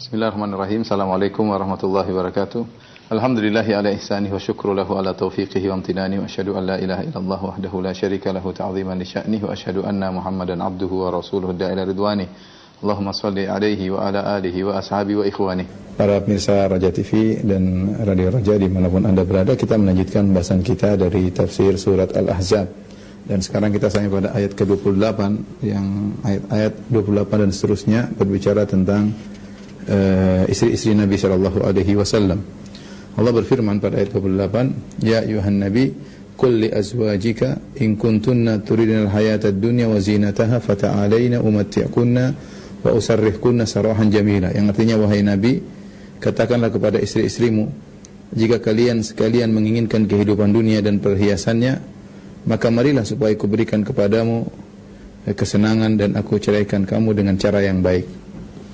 Bismillahirrahmanirrahim. Assalamualaikum warahmatullahi wabarakatuh. Alhamdulillahi ala ihsanihi wa syukru lahu ala taufiqihi wa amtinani wa asyhadu an la ilaha illallah wahdahu la syarika lahu ta'ziman li sya'nihi wa asyhadu anna Muhammadan abduhu wa rasuluhu da'ila ridwani. Allahumma shalli alaihi wa ala alihi wa ashabihi wa ikhwani. Para pemirsa Raja TV dan Radio Raja dimanapun Anda berada, kita melanjutkan pembahasan kita dari tafsir surat Al-Ahzab. Dan sekarang kita sampai pada ayat ke-28, yang ayat 28 dan seterusnya berbicara tentang istri-istri Nabi sallallahu alaihi wasallam. Allah berfirman pada ayat 28, "Ya ayuhan nabi, qul li azwajika in kuntunna turidna al-hayata ad-dunya wa zinataha fata'alaina umatti'kunna wa usarrihkunna sarahan jamila." Yang artinya, wahai nabi, katakanlah kepada istri-istrimu, jika kalian sekalian menginginkan kehidupan dunia dan perhiasannya, maka marilah supaya aku berikan kepadamu kesenangan dan aku ceraikan kamu dengan cara yang baik.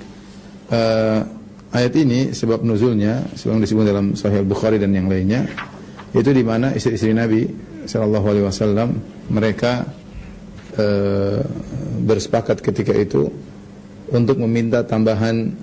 Ayat ini sebab nuzulnya sebagaimana disebut dalam Sahih Al-Bukhari dan yang lainnya, yaitu di mana istri-istri Nabi sallallahu alaihi wasallam mereka bersepakat ketika itu untuk meminta tambahan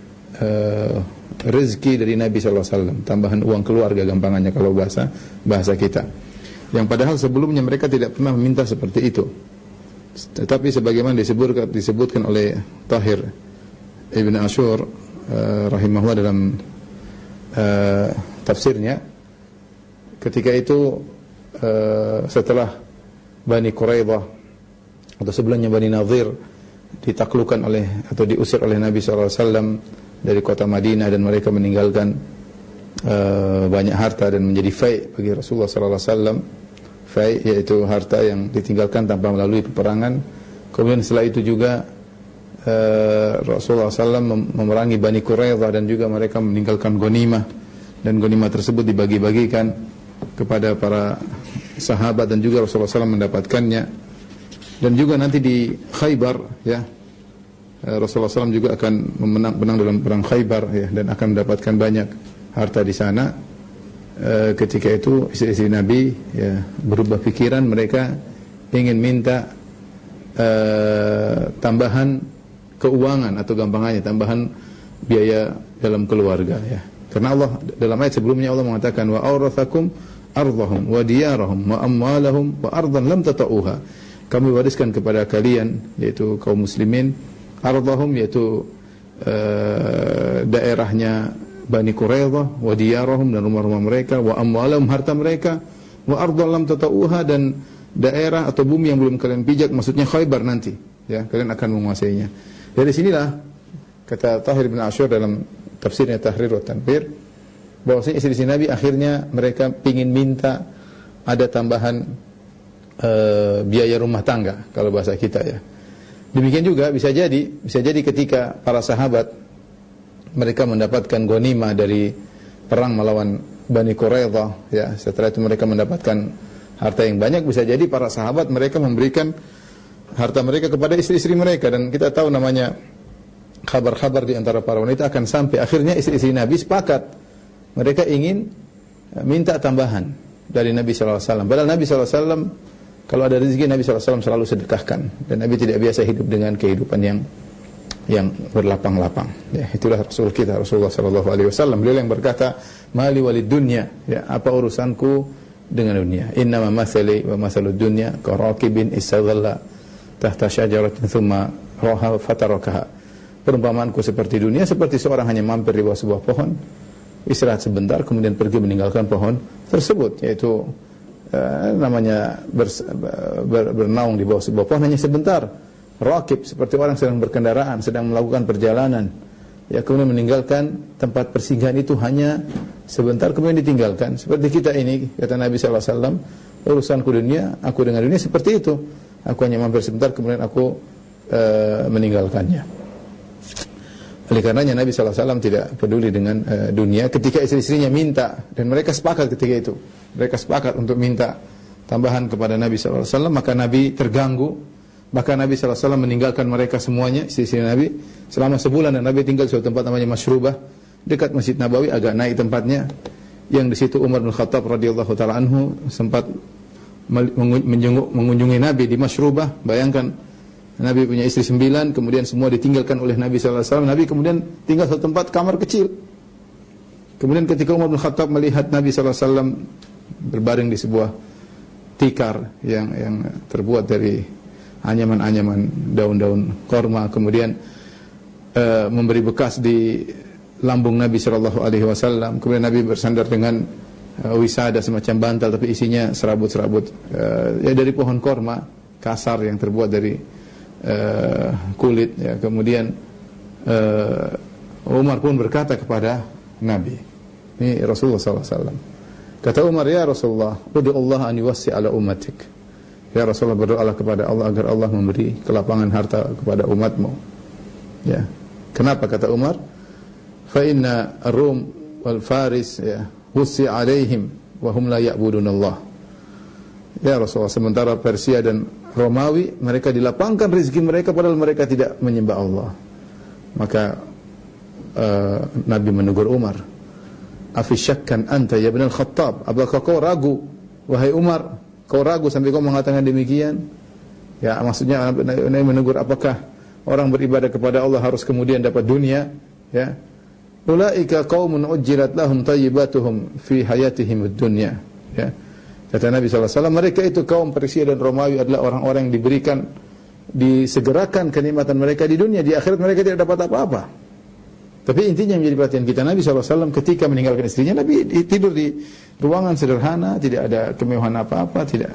rezeki dari Nabi sallallahu alaihi wasallam, tambahan uang keluarga gampangannya kalau bahasa kita. Yang padahal sebelumnya mereka tidak pernah meminta seperti itu. Tetapi sebagaimana disebutkan oleh Tahir Ibn Ashur rahimahullah dalam tafsirnya, ketika itu setelah Bani Quraidah atau sebelumnya Bani Nadhir ditaklukkan oleh atau diusir oleh Nabi SAW dari kota Madinah, dan mereka meninggalkan banyak harta dan menjadi fai' bagi Rasulullah SAW. Fai' yaitu harta yang ditinggalkan tanpa melalui peperangan. Kemudian setelah itu juga Rasulullah SAW memerangi Bani Quraidah, dan juga mereka meninggalkan ghanimah, dan ghanimah tersebut dibagi-bagikan kepada para sahabat, dan juga Rasulullah SAW mendapatkannya. Dan juga nanti di Khaybar, ya, Rasulullah SAW juga akan menang dalam perang Khaybar, ya, dan akan mendapatkan banyak harta di sana. Ketika itu istri-istri Nabi, ya, berubah pikiran, mereka ingin minta tambahan keuangan, atau gampangannya tambahan biaya dalam keluarga, ya. Karena Allah dalam ayat sebelumnya Allah mengatakan, wa aurathakum ardhahum wa diyarahum wa amwalahum wa ardan lam tata'uha. Kami wariskan kepada kalian, yaitu kaum muslimin, ardhahum yaitu daerahnya Bani Quraidah, wa diyarahum dan rumah-rumah mereka, wa amwalahum harta mereka, wa ardan lam tata'uha dan daerah atau bumi yang belum kalian pijak, maksudnya Khaybar nanti, ya, kalian akan menguasainya. Dari sinilah kata Tahir bin Ashur dalam tafsirnya Tahrir wa Tanbir, bahwasanya istri-istri Nabi akhirnya mereka ingin minta ada tambahan biaya rumah tangga kalau bahasa kita, ya. Demikian juga bisa jadi ketika para sahabat mereka mendapatkan ghanimah dari perang melawan Bani Quraidah, ya, setelah itu mereka mendapatkan harta yang banyak, bisa jadi para sahabat mereka memberikan harta mereka kepada istri-istri mereka. Dan kita tahu namanya kabar-kabar di antara para wanita akan sampai. Akhirnya istri-istri Nabi sepakat, mereka ingin minta tambahan dari Nabi SAW. Padahal Nabi SAW, kalau ada rezeki, Nabi SAW selalu sedekahkan, dan Nabi tidak biasa hidup dengan kehidupan yang berlapang-lapang, ya. Itulah Rasul kita, Rasulullah SAW. Beliau yang berkata, mali walid dunya, ya, apa urusanku dengan dunia. Innama mathali wa mathalud dunya karakibin istadhalla tahta syajaratin thumma raha fatarakaha. Perumpamaanku seperti dunia, seperti seorang hanya mampir di bawah sebuah pohon, istirahat sebentar, kemudian pergi meninggalkan pohon tersebut, yaitu namanya bernaung di bawah sebuah pohon hanya sebentar. Rakib seperti orang sedang berkendaraan, sedang melakukan perjalanan, ya, kemudian meninggalkan tempat persinggahan itu hanya sebentar, kemudian ditinggalkan. Seperti kita ini, kata Nabi SAW, urusanku dunia, aku dengan dunia seperti itu. Aku hanya mampir sebentar, kemudian aku meninggalkannya. Oleh karenanya Nabi SAW tidak peduli dengan dunia. Ketika istri-istrinya minta, dan mereka sepakat ketika itu, mereka sepakat untuk minta tambahan kepada Nabi SAW, maka Nabi terganggu. Bahkan Nabi SAW meninggalkan mereka semuanya, istri-istri Nabi, selama sebulan. Dan Nabi tinggal di suatu tempat namanya Mashrubah, dekat Masjid Nabawi, agak naik tempatnya, yang di situ Umar bin Khattab radhiyallahu taala anhu sempat mengunjungi Nabi di Mashrubah. Bayangkan Nabi punya istri 9, kemudian semua ditinggalkan oleh Nabi sallallahu alaihi wasallam. Nabi kemudian tinggal satu tempat, kamar kecil. Kemudian ketika Umar bin Khattab melihat Nabi sallallahu alaihi wasallam berbaring di sebuah tikar yang terbuat dari anyaman-anyaman daun-daun korma, kemudian memberi bekas di lambung Nabi sallallahu alaihi wasallam. Kemudian Nabi bersandar dengan wisada semacam bantal tapi isinya serabut-serabut ya dari pohon korma kasar yang terbuat dari kulit ya. Kemudian Umar pun berkata kepada Nabi, ini Rasulullah SAW. Kata Umar, ya Rasulullah, ud'u Allah an yuwassi' ala ummatik. Ya Rasulullah, berdoalah kepada Allah agar Allah memberi kelapangan harta kepada umatmu. Ya. Kenapa kata Umar? Fa inna ar-Rum wal Faris ya wussi' alaihim wa hum la ya'budun Allah. Ya Rasulullah, sementara Persia dan Romawi mereka dilapangkan rezeki mereka padahal mereka tidak menyembah Allah. Maka Nabi menegur Umar, afi syakkan anta ya ibn al-Khattab, apakah kau ragu wahai Umar, kau ragu sampai kau mengatakan demikian? Ya, maksudnya Nabi menegur, apakah orang beribadah kepada Allah harus kemudian dapat dunia? Ya, ulaika qaumun ujjilat lahum thayyibatuhum fi hayatihim ad-dunya. Ya, kata Nabi SAW, mereka itu kaum Persia dan Romawi adalah orang-orang yang diberikan, disegerakan kenikmatan mereka di dunia, di akhirat mereka tidak dapat apa-apa. Tapi intinya yang menjadi perhatian kita, Nabi SAW ketika meninggalkan istrinya, Nabi tidur di ruangan sederhana, tidak ada kemewahan apa-apa, tidak.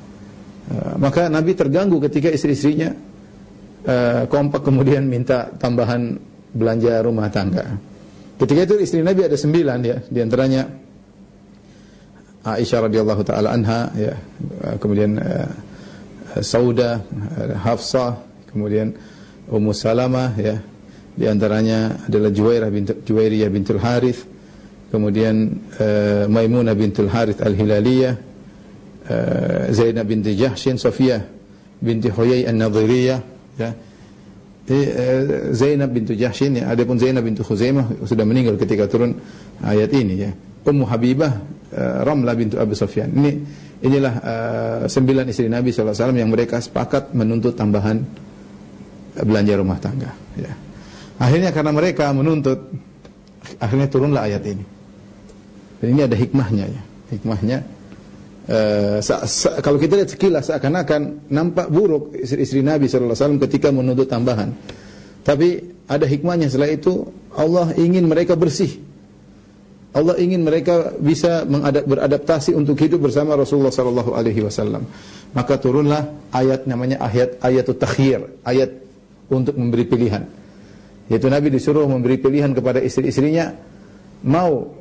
Maka Nabi terganggu ketika istri-istrinya kompak kemudian minta tambahan belanja rumah tangga. Ketika itu istri Nabi ada 9 ya, di antaranya Aisyah radhiyallahu taala anha ya, kemudian Saudah, Hafsah, kemudian Ummu Salamah ya. Di antaranya adalah Juwairiyah bintul Harith, kemudian Maimunah bintul Harith al-Hilaliyah, Zainab binti Jahshin, Safiyah binti Huyai an-Nadhiriyah ya. Zainab bintu Jahshin ya. Adapun Zainab bintu Khuzaimah sudah meninggal ketika turun ayat ini ya. Ummu Habibah, Ramlah bintu Abi Sufyan. Inilah 9 istri Nabi SAW yang mereka sepakat menuntut tambahan belanja rumah tangga ya. Akhirnya karena mereka menuntut, akhirnya turunlah ayat ini. Dan ini ada hikmahnya ya. Hikmahnya kalau kita lihat sekilas seakan-akan nampak buruk istri-istri Nabi SAW ketika menuntut tambahan. Tapi ada hikmahnya. Setelah itu Allah ingin mereka bersih. Allah ingin mereka bisa beradaptasi untuk hidup bersama Rasulullah SAW. Maka turunlah ayat namanya ayatut takhyir, ayat untuk memberi pilihan. Yaitu Nabi disuruh memberi pilihan kepada istri-istrinya, mau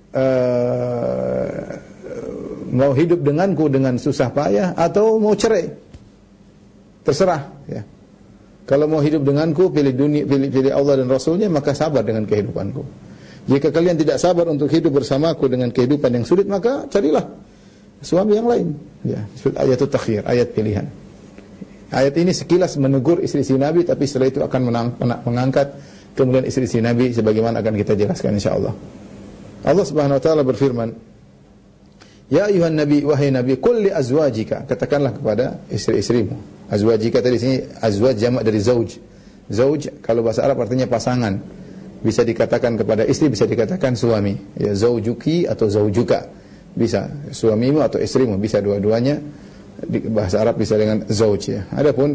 hidup denganku dengan susah payah atau mau cerai. Terserah ya. Kalau mau hidup denganku, pilih dunia, pilih Allah dan Rasulnya, maka sabar dengan kehidupanku. Jika kalian tidak sabar untuk hidup bersamaku dengan kehidupan yang sulit, maka carilah suami yang lain. Ya, ayatut takhyir, ayat pilihan. Ayat ini sekilas menegur istri-istri Nabi, tapi setelah itu akan mengangkat kemudian istri-istri Nabi sebagaimana akan kita jelaskan insyaallah. Allah Subhanahu wa taala berfirman, ya ayuhan nabi, wahai nabi, qul li azwajika, katakanlah kepada istri-istrimu. Azwajika tadi sini azwaj jamak dari zauj. Zauj kalau bahasa Arab artinya pasangan. Bisa dikatakan kepada istri, bisa dikatakan suami. Ya, zaujuki atau zaujuka. Bisa suamimu atau istrimu, bisa dua-duanya. Di bahasa Arab bisa dengan zauj ya. Adapun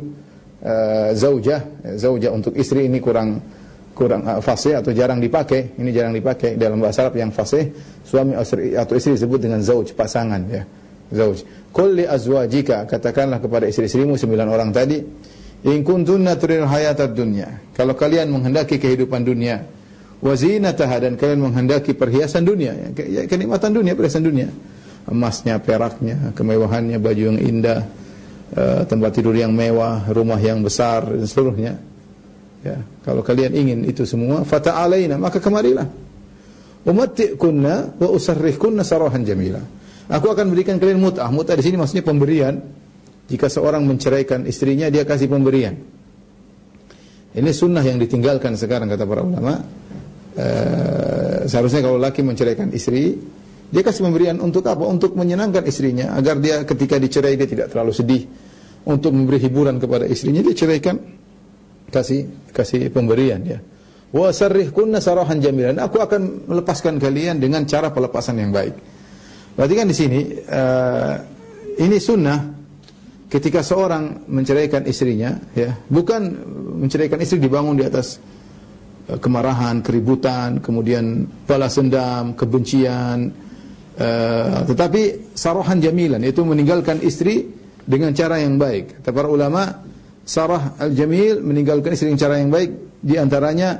zaujah untuk istri ini kurang fasih atau jarang dipakai. Ini jarang dipakai dalam bahasa Arab. Yang fasih suami atau istri disebut dengan zauj, pasangan ya. Zauj. Qul li azwajika, katakanlah kepada istri-istrimu 9 orang tadi, in kuntunna turidul hayatad dunya, kalau kalian menghendaki kehidupan dunia, wa zinataha, dan kalian menghendaki perhiasan dunia ya, kenikmatan dunia, perhiasan dunia, emasnya, peraknya, kemewahannya, baju yang indah, tempat tidur yang mewah, rumah yang besar dan seluruhnya. Ya, kalau kalian ingin itu semua, fata'alaina, maka kemarilah. Umatti'kunna wa usarrihkunna sarahan jamila. Aku akan berikan kalian mut'ah. Mut'ah di sini maksudnya pemberian. Jika seorang menceraikan istrinya, dia kasih pemberian. Ini sunnah yang ditinggalkan sekarang kata para ulama. Seharusnya kalau laki menceraikan istri, dia kasih pemberian untuk apa? Untuk menyenangkan istrinya, agar dia ketika dicerai dia tidak terlalu sedih, untuk memberi hiburan kepada istrinya, dia ceraikan, kasih pemberian ya. Wa sarrihkunna sarahan jamilan. Aku akan melepaskan kalian dengan cara pelepasan yang baik. Berarti kan di sini ini sunnah ketika seorang menceraikan istrinya ya, bukan menceraikan istri dibangun di atas kemarahan, keributan, kemudian balas dendam, kebencian, tetapi sarahan jamilan, yaitu meninggalkan istri dengan cara yang baik. Kata para ulama, sarah al-jamil, meninggalkan istri dengan cara yang baik, di antaranya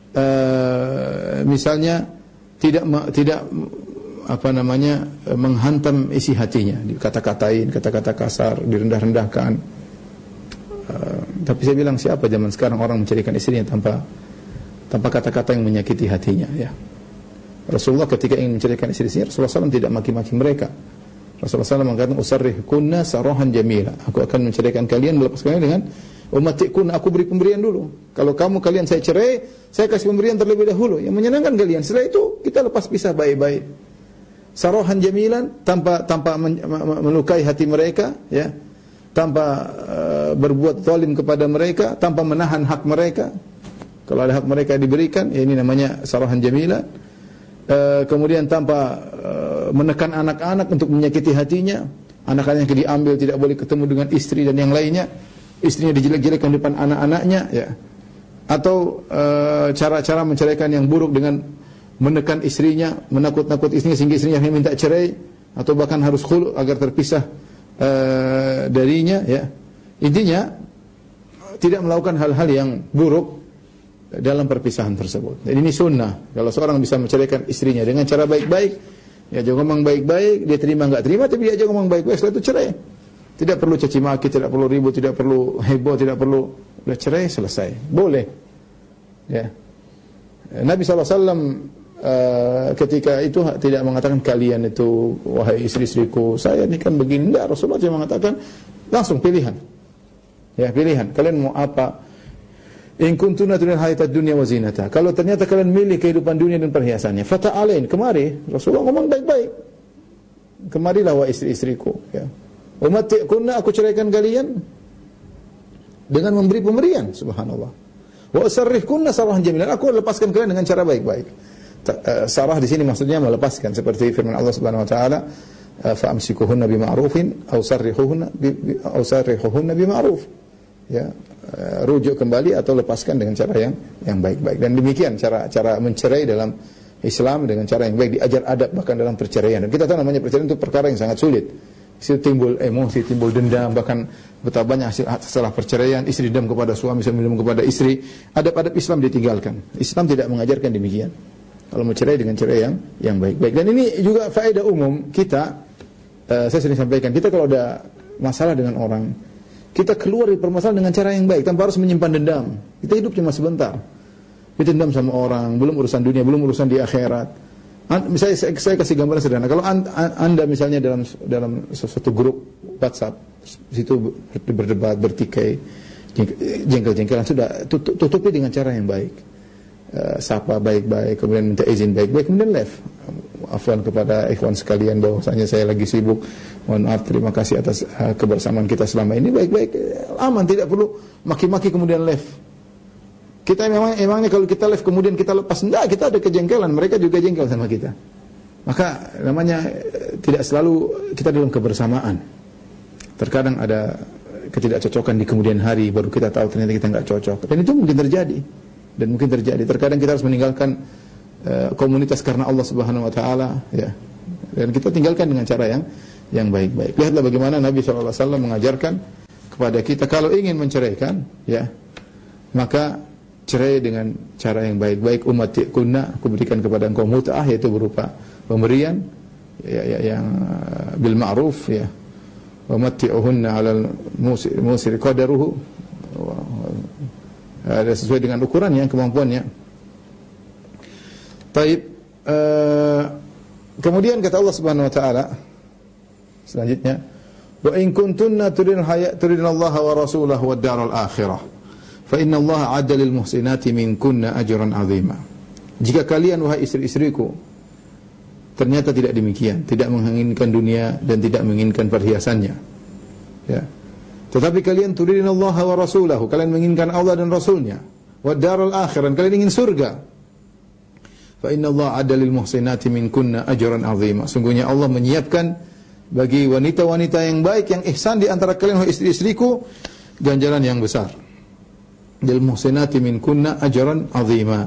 misalnya tidak menghantam isi hatinya, dikata-katain, kata-kata kasar, direndah-rendahkan. Tapi saya bilang, siapa zaman sekarang orang menceraikan istrinya tanpa kata-kata yang menyakiti hatinya ya. Rasulullah ketika ingin menceraikan istri-istrinya, Rasulullah SAW tidak maki-maki mereka. Rasulullah SAW mengatakan, usarrihkunna sarahan jamila. Aku akan menceraikan kalian, melepaskan kalian dengan umatikunna, aku beri pemberian dulu. Kalau kalian saya cerai, saya kasih pemberian terlebih dahulu yang menyenangkan kalian. Setelah itu kita lepas pisah baik-baik. Sarahan jamilan, tanpa melukai hati mereka ya, tanpa berbuat zalim kepada mereka, tanpa menahan hak mereka. Kalau ada hak mereka diberikan, ya ini namanya sarahan jamilan. Kemudian tanpa menekan anak-anak untuk menyakiti hatinya. Anak-anak yang diambil tidak boleh ketemu dengan istri dan yang lainnya. Istrinya dijelek-jelekkan di depan anak-anaknya ya. Atau cara-cara menceraikan yang buruk dengan menekan istrinya, menakut-nakut istrinya sehingga istrinya minta cerai, atau bahkan harus khulu agar terpisah darinya ya. Intinya tidak melakukan hal-hal yang buruk dalam perpisahan tersebut. Jadi ini sunnah. Kalau seorang bisa menceraikan istrinya dengan cara baik-baik, ya jangan ngomong baik-baik, dia terima enggak terima, tapi dia aja ngomong baik-baik, setelah itu cerai. Tidak perlu caci maki, tidak perlu ribut, tidak perlu heboh, tidak perlu, udah cerai selesai. Boleh. Ya. Nabi SAW ketika itu tidak mengatakan kalian itu wahai istri-istriku, saya ini kan begini. Enggak, Rasulullah cuma mengatakan langsung pilihan. Ya, pilihan. Kalian mau apa? In kuntunna turidun hayatad dunya wa zinataha. Kalau ternyata kalian milih kehidupan dunia dan perhiasannya, fata'alain, kemari. Rasulullah ngomong baik-baik. Kemarilah wahai istri-istriku, ya. Umatikunna, aku ceraikan kalian dengan memberi pemberian, subhanallah. Wa usarrihkunna sarahan jamilan, aku lepaskan kalian dengan cara baik-baik. Sarah di sini maksudnya melepaskan, seperti firman Allah Subhanahu wa taala, fa'amsikuhunna bima'rufin aw sarrihuhunna bima'ruf. Ya, rujuk kembali atau lepaskan dengan cara yang baik-baik. Dan demikian cara mencerai dalam Islam dengan cara yang baik, diajar adab bahkan dalam perceraian. Dan kita tahu namanya perceraian itu perkara yang sangat sulit. Timbul emosi, timbul dendam, bahkan betapa banyak hasil setelah perceraian, istri dendam kepada suami, suami dendam kepada istri. Adab-adab Islam ditinggalkan. Islam tidak mengajarkan demikian. Kalau mau cerai dengan cerai yang baik-baik. Dan ini juga faedah umum kita, saya sering sampaikan, kita kalau ada masalah dengan orang, kita keluar dari permasalahan dengan cara yang baik, tanpa harus menyimpan dendam. Kita hidup cuma sebentar. Kita dendam sama orang, belum urusan dunia, belum urusan di akhirat. Misalnya saya kasih gambaran sederhana. Kalau anda misalnya dalam suatu grup WhatsApp, situ berdebat, bertikai, jengkel-jengkelan, sudah tutupi dengan cara yang baik. Sapa baik-baik, kemudian minta izin baik-baik, kemudian left. Afwan kepada ikhwan sekalian bahwasanya saya lagi sibuk. Mohon maaf, terima kasih atas kebersamaan kita selama ini, baik-baik, aman, tidak perlu maki-maki kemudian left. Kita emangnya kalau kita left kemudian kita lepas, enggak, kita ada kejengkelan, mereka juga jengkel sama kita. Maka namanya tidak selalu kita dalam kebersamaan. Terkadang ada ketidakcocokan di kemudian hari, baru kita tahu ternyata kita enggak cocok. Dan itu mungkin terjadi. Dan mungkin terjadi. Terkadang kita harus meninggalkan komunitas karena Allah Subhanahu wa taala, ya. Dan kita tinggalkan dengan cara yang baik-baik. Lihatlah bagaimana Nabi sallallahu alaihi wasallam mengajarkan kepada kita kalau ingin menceraikan, ya, maka cerai dengan cara yang baik-baik. Umatikunna, aku berikan kepada engkau mut'ah, yaitu berupa pemberian yang bil ma'ruf, ya. Wa matti'uhunna 'alal musir qadaruhu, ada sesuai dengan ukurannya, kemampuannya. Taib. Kemudian kata Allah Subhanahu wa taala selanjutnya, wa in kuntunna turidnallaha wa rasulahu wad daral akhirah fa innallaha 'adda lil muhsinati minkunna ajran 'azima. Jika kalian wahai istri-istriku ternyata tidak demikian, tidak menginginkan dunia dan tidak menginginkan perhiasannya, ya, Tetapi kalian turidun Allah wa rasulahu, kalian menginginkan Allah dan Rasulnya. Wa darul akhirah, kalian ingin surga. Fa inna Allah adda lil muhsinati minkunna ajran 'azima. Sungguhnya Allah menyiapkan bagi wanita-wanita yang baik, yang ihsan di antara kalian, wahai istri-istriku, ganjaran yang besar. Lil muhsinati minkunna ajran 'azima.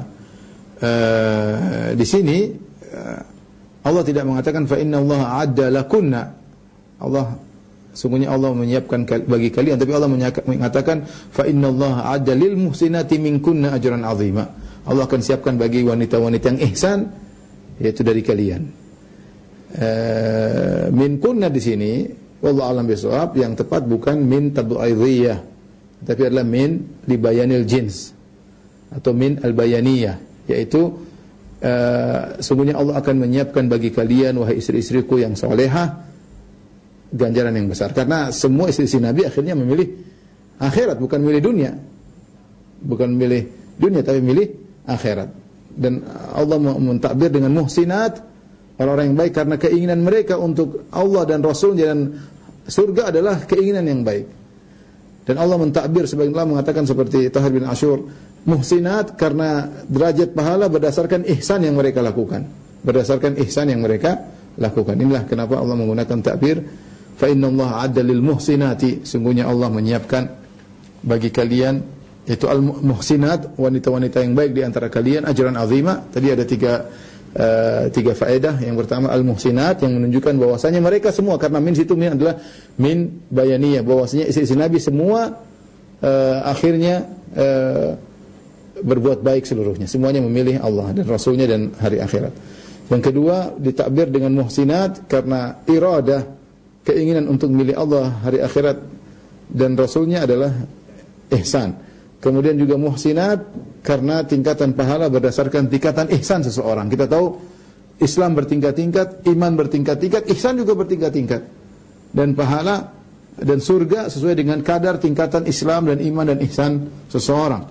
Di sini Allah tidak mengatakan fa inna Allah adda lakunna. Sungguhnya Allah menyiapkan bagi kalian, tapi Allah mengatakan fa innallaha adda lil muhsinati minkunna ajran 'azima. Allah akan siapkan bagi wanita-wanita yang ihsan, yaitu dari kalian. Minkunna di sini wallahu a'lam bishawab, yang tepat bukan min tab'idiyah, tapi adalah min li bayanil jins atau min al-bayaniyah, yaitu sungguhnya Allah akan menyiapkan bagi kalian, wahai istri-istriku yang salehah, ganjaran yang besar. Karena semua istri Nabi akhirnya memilih akhirat, bukan memilih dunia. Bukan memilih dunia, tapi memilih akhirat. Dan Allah mentakbir dengan muhsinat, orang-orang yang baik, karena keinginan mereka untuk Allah dan Rasulnya dan surga adalah keinginan yang baik. Dan Allah mentakbir, sebagian Allah mengatakan seperti Tahir bin Ashur, muhsinat karena derajat pahala berdasarkan ihsan yang mereka lakukan. Berdasarkan ihsan yang mereka lakukan. Inilah kenapa Allah menggunakan takbir fa innallaha adda lil muhsinati. Sungguhnya Allah menyiapkan bagi kalian, yaitu al muhsinat, wanita-wanita yang baik di antara kalian, ajran azima. Tadi ada tiga faedah. Yang pertama al muhsinat, yang menunjukkan bahwasanya mereka semua, karena min situ min adalah min bayaniyah, bahwasanya istri Nabi semua akhirnya berbuat baik seluruhnya. Semuanya memilih Allah dan Rasulnya dan hari akhirat. Yang kedua, ditakbir dengan muhsinat karena iradah, keinginan untuk memilih Allah, hari akhirat dan Rasulnya adalah ihsan. Kemudian juga muhsinat karena tingkatan pahala berdasarkan tingkatan ihsan seseorang. Kita tahu Islam bertingkat-tingkat, iman bertingkat-tingkat, ihsan juga bertingkat-tingkat. Dan pahala dan surga sesuai dengan kadar tingkatan Islam dan iman dan ihsan seseorang.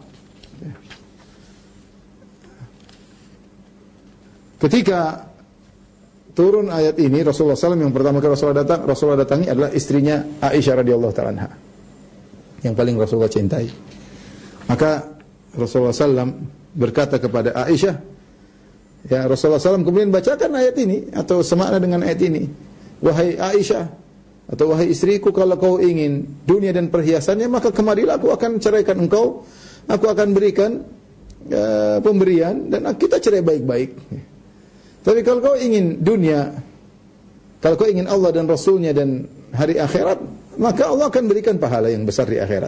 Ketika turun ayat ini, Rasulullah SAW yang pertama kali Rasulullah datangi adalah istrinya Aisyah radhiyallahu ta'ala anha, yang paling Rasulullah cintai. Maka Rasulullah SAW berkata kepada Aisyah, ya Rasulullah SAW kemudian bacakan ayat ini atau semakna dengan ayat ini, wahai Aisyah atau wahai istriku, kalau kau ingin dunia dan perhiasannya, maka kemarilah, aku akan ceraikan engkau, aku akan berikan pemberian dan kita cerai baik-baik. Tapi kalau kau ingin dunia, kalau kau ingin Allah dan Rasulnya dan hari akhirat, maka Allah akan berikan pahala yang besar di akhirat.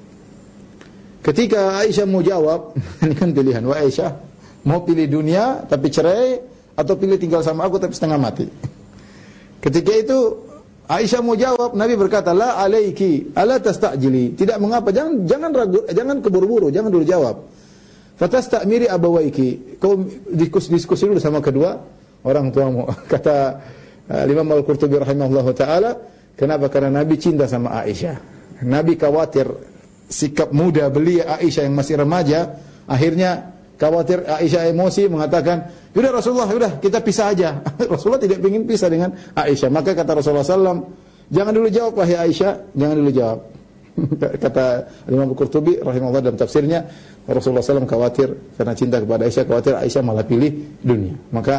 Ketika Aisyah mau jawab, ini kan pilihan, wah Aisyah, mau pilih dunia tapi cerai, atau pilih tinggal sama aku tapi setengah mati. Ketika itu Aisyah mau jawab, Nabi berkata, la alaiki, ala tastajili, tidak mengapa, jangan ragu, jangan keburu-buru, jangan dulu jawab. Fatastamiri abawaiki, kau diskusi dulu sama kedua orang tuamu. Kata Imam Al-Qurtubi rahimahullah ta'ala, kenapa? Karena Nabi cinta sama Aisyah. Nabi khawatir sikap muda belia Aisyah yang masih remaja, akhirnya khawatir Aisyah emosi, mengatakan, "Sudah Rasulullah, sudah kita pisah aja." Rasulullah tidak ingin pisah dengan Aisyah. Maka kata Rasulullah SAW, "Jangan dulu jawab wahai Aisyah, jangan dulu jawab." Kata Imam Al-Qurtubi rahimahullah dalam tafsirnya, Rasulullah SAW khawatir karena cinta kepada Aisyah, khawatir Aisyah malah pilih dunia. Maka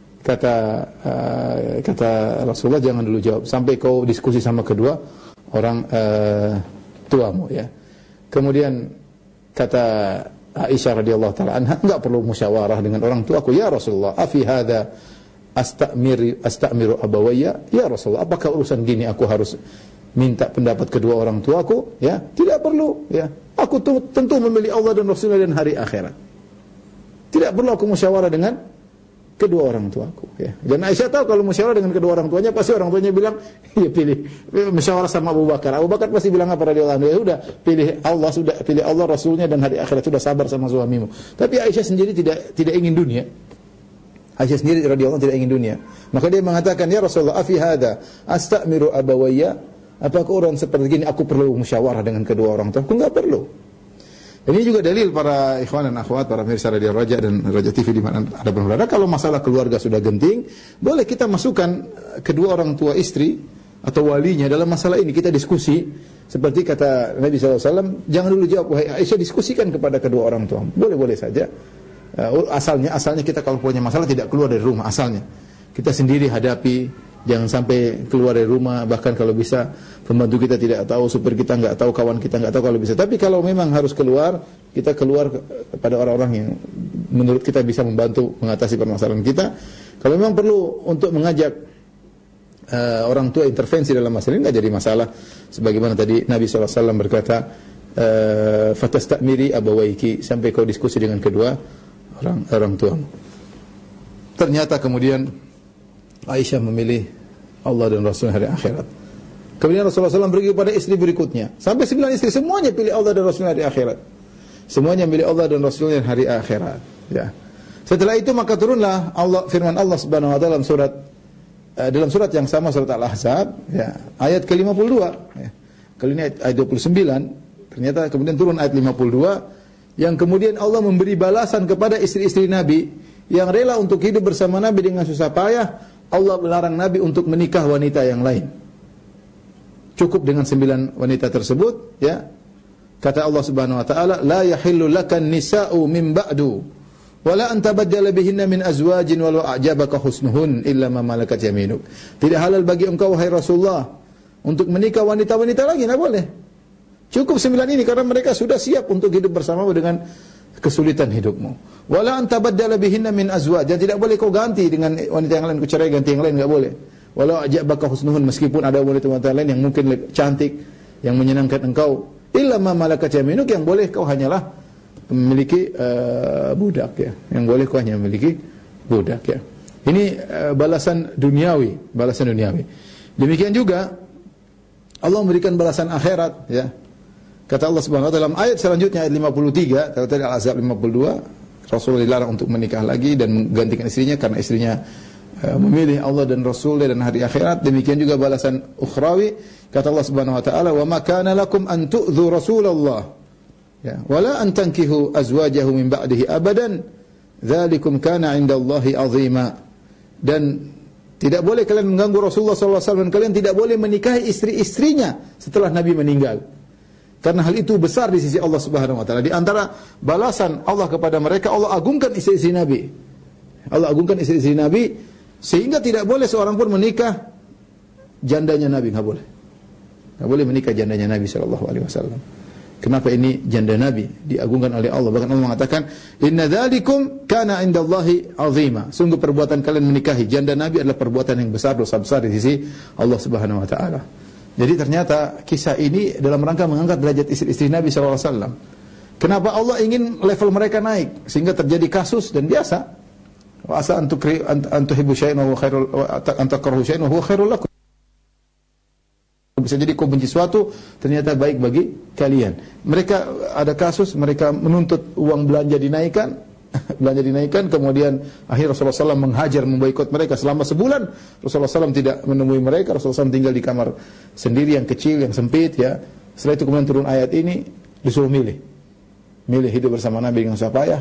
kata Rasulullah, jangan dulu jawab sampai kau diskusi sama kedua orang tuamu, ya. Kemudian kata Aisyah radhiyallahu taala anha, enggak perlu musyawarah dengan orang tuaku, ya Rasulullah, afi hadza astamiru abawayya, ya Rasulullah, apakah urusan gini aku harus minta pendapat kedua orang tuaku? Ya, tidak perlu, ya. Aku tentu memilih Allah dan Rasulnya dan hari akhirat. Tidak perlu aku musyawarah dengan kedua orang tuaku, ya. Dan Aisyah tahu kalau musyawarah dengan kedua orang tuanya, pasti orang tuanya bilang, ya pilih musyawarah sama Abu Bakar. Abu Bakar pasti bilang apa radhiyallahu anhu? Ya sudah, pilih Allah Rasulnya dan hari akhirat, sudah sabar sama suamimu. Tapi Aisyah sendiri tidak ingin dunia. Aisyah sendiri radhiyallahu tidak ingin dunia. Maka dia mengatakan, ya Rasulullah, afi hadza astamiru abawayya, apakah orang seperti ini aku perlu musyawarah dengan kedua orang tuaku? Enggak perlu. Ini juga dalil para ikhwan dan akhwat, para pemirsa Radio Raja dan Raja TV di mana ada berada, kalau masalah keluarga sudah genting, boleh kita masukkan kedua orang tua istri atau walinya dalam masalah ini, kita diskusi. Seperti kata Nabi SAW, jangan dulu jawab, wahai Aisyah, diskusikan kepada kedua orang tua. Boleh-boleh saja. Asalnya kita kalau punya masalah tidak keluar dari rumah, asalnya. Kita sendiri hadapi, jangan sampai keluar dari rumah, bahkan kalau bisa pembantu kita tidak tahu, supir kita nggak tahu, kawan kita nggak tahu kalau bisa. Tapi kalau memang harus keluar, kita keluar kepada orang-orang yang menurut kita bisa membantu mengatasi permasalahan kita. Kalau memang perlu untuk mengajak orang tua intervensi dalam masalah ini, nggak jadi masalah. Sebagaimana tadi Nabi SAW berkata, fatastamiri abawaiki, sampai kau diskusi dengan kedua orang tuamu. Ternyata kemudian Aisyah memilih Allah dan Rasul hari akhirat. Kemudian Rasulullah SAW pergi kepada istri berikutnya, sampai 9 istri, semuanya pilih Allah dan Rasul hari akhirat. Semuanya milih Allah dan Rasulnya hari akhirat. Ya. Setelah itu maka turunlah firman Allah Subhanahu Wa Taala dalam surat yang sama, surat Al-Ahzab, ya, ayat ke-52. Ya. Kali ini ayat 29. Ternyata kemudian turun ayat 52 yang kemudian Allah memberi balasan kepada istri-istri Nabi yang rela untuk hidup bersama Nabi dengan susah payah. Allah melarang Nabi untuk menikah wanita yang lain. Cukup dengan 9 wanita tersebut, ya. Kata Allah Subhanahu wa taala, la yahillu lakan nisa'u min ba'du wala an tabaddala bihinna min azwajin walau a'jabaka husnuhun illa ma malakat yaminuk. Tidak halal bagi engkau wahai Rasulullah untuk menikah wanita-wanita lagi, enggak boleh. Cukup 9 ini karena mereka sudah siap untuk hidup bersamamu dengan kesulitan hidupmu. Wala an tabaddala bihinna min azwaj, dan tidak boleh kau ganti dengan wanita yang lain, kau cerai ganti yang lain, enggak boleh. Walau a'jabaka husnuhun, meskipun ada wanita-wanita lain yang mungkin cantik, yang menyenangkan engkau, illa ma malakat yaminuk, yang boleh kau hanyalah memiliki budak, ya. Yang boleh kau hanya memiliki budak, ya. Ini balasan duniawi, Demikian juga Allah memberikan balasan akhirat, ya. Kata Allah Subhanahu wa taala dalam ayat selanjutnya, ayat 53, tadi Al-Ahzab 52, Rasulullah dilarang untuk menikah lagi dan menggantikan istrinya karena istrinya memilih Allah dan Rasulnya dan hari akhirat. Demikian juga balasan ukhrawi, kata Allah Subhanahu wa taala, "Wa ma kana lakum an tu'dhu Rasulullah." Ya, wala an tankihu azwajahu min ba'dihi abadan, dzalikum kana 'indallahi 'azima. Dan tidak boleh kalian mengganggu Rasulullah SAW, dan kalian tidak boleh menikahi istri-istrinya setelah Nabi meninggal. Karena hal itu besar di sisi Allah Subhanahu wa taala. Di antara balasan Allah kepada mereka, Allah agungkan istri-istri Nabi. Allah agungkan istri-istri Nabi sehingga tidak boleh seorang pun menikah jandanya Nabi, enggak boleh. Enggak boleh menikah jandanya Nabi sallallahu alaihi wasallam. Kenapa ini janda Nabi diagungkan oleh Allah? Bahkan Allah mengatakan, "Inna dzalikum kana 'indallahi 'azima." Sungguh perbuatan kalian menikahi janda Nabi adalah perbuatan yang besar, dosa besar di sisi Allah Subhanahu wa taala. Jadi ternyata kisah ini dalam rangka mengangkat derajat istri-istri Nabi sallallahu alaihi wasallam. Kenapa Allah ingin level mereka naik sehingga terjadi kasus dan biasa. Wa asa an tuhibbu syai'an wa khairul wa an takrahu syai'an wa huwa khairul lakum. Bisa jadi kau benci suatu, ternyata baik bagi kalian. Mereka ada kasus, mereka menuntut uang belanja dinaikkan, kemudian akhirnya Rasulullah SAW menghajar, memboikot mereka selama sebulan. Rasulullah SAW tidak menemui mereka. Rasulullah SAW tinggal di kamar sendiri yang kecil, yang sempit, ya. Setelah itu kemudian turun ayat ini, disuruh milih hidup bersama Nabi dengan susah payah,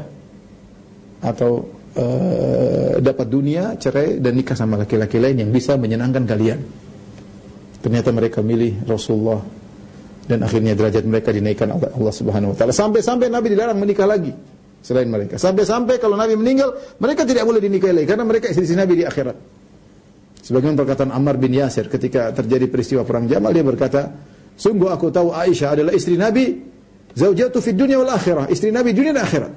atau dapat dunia, cerai dan nikah sama laki-laki lain yang bisa menyenangkan kalian. Ternyata mereka milih Rasulullah, dan akhirnya derajat mereka dinaikkan oleh Allah Subhanahu wa taala. Sampai-sampai Nabi dilarang menikah lagi selain mereka. Sampai-sampai kalau Nabi meninggal, mereka tidak boleh dinikahi lagi karena mereka istri Nabi di akhirat. Sebagaimana perkataan Ammar bin Yasir ketika terjadi peristiwa perang Jamal, dia berkata, "Sungguh aku tahu Aisyah adalah istri Nabi, zaujatu fid dunya wal akhirah." Istri Nabi dunia dan akhirat.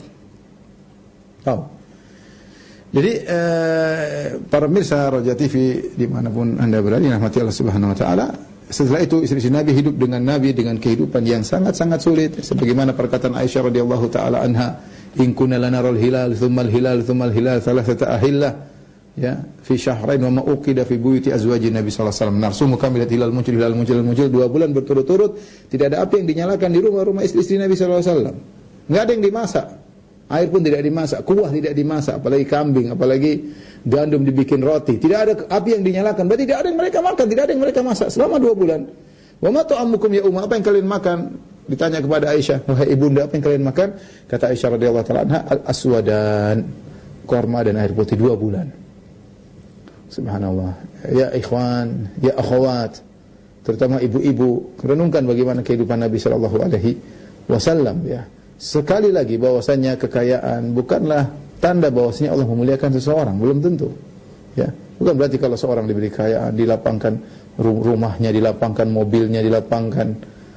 Tahu. Jadi para pemirsa Raja TV dimanapun anda berada, rahmati Allah Subhanahu Wa Taala. Setelah itu istri Nabi hidup dengan Nabi dengan kehidupan yang sangat-sangat sulit. Sebagaimana perkataan Aisyah radhiyallahu taala anha, "In kunna lanaral hilal, thumma al-hilal, thumma al-hilal, thalathata ahillah." Ya, fi syahrain wa ma uqida fi buyuti azwajin Nabi sallallahu alaihi wasallam. Narsumu kamilat hilal muncul 2 bulan berturut-turut, tidak ada api yang dinyalakan di rumah-rumah istri Nabi sallallahu alaihi wasallam. Enggak ada yang dimasak. Air pun tidak dimasak, kuah tidak dimasak, apalagi kambing, apalagi gandum dibikin roti. Tidak ada api yang dinyalakan. Berarti tidak ada yang mereka makan, tidak ada yang mereka masak selama 2 bulan. Wa ma ta'amukum ya umma, apa yang kalian makan? Ditanya kepada Aisyah, wahai ibunda, apa yang kalian makan? Kata Aisyah radhiyallahu taala anha, al-aswadan, korma dan air putih 2 bulan. Subhanallah. Ya ikhwan, ya akhwat, terutama ibu-ibu, renungkan bagaimana kehidupan Nabi sallallahu alaihi wasallam ya. Sekali lagi bahwasanya kekayaan bukanlah tanda bahwasanya Allah memuliakan seseorang, belum tentu. Ya, bukan berarti kalau seorang diberi kekayaan, dilapangkan rumahnya, dilapangkan mobilnya, dilapangkan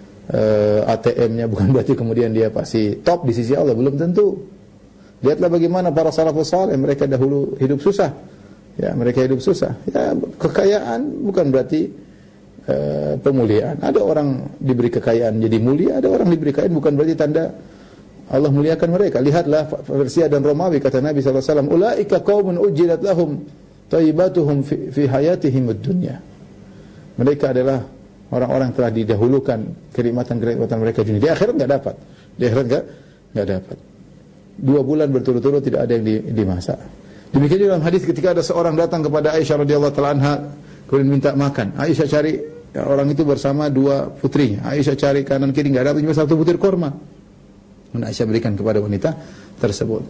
ATM-nya, bukan berarti kemudian dia pasti top di sisi Allah, belum tentu. Lihatlah bagaimana para salafus saleh, mereka dahulu hidup susah. Ya, mereka hidup susah. Ya, kekayaan bukan berarti pemuliaan. Ada orang diberi kekayaan jadi mulia, ada orang diberi kekayaan bukan berarti tanda Allah muliakan mereka. Lihatlah Persia dan Romawi, kata Nabi sallallahu alaihi wasallam, "Ulaika qaumun ujilat lahum thayyibatuhum fi hayatihim ad-dunya." Mereka adalah orang-orang telah didahulukan kenikmatan-kenikmatan mereka dunia. Di akhirat enggak dapat. Di akhirat enggak dapat. 2 bulan berturut-turut tidak ada yang dimasak. Demikian juga dalam hadis ketika ada seorang datang kepada Aisyah radhiyallahu taala anha kemudian minta makan. Aisyah cari orang itu bersama 2 putrinya. Aisyah cari kanan kiri enggak dapat, cuma 1 butir kurma. Dan Aisyah berikan kepada wanita tersebut.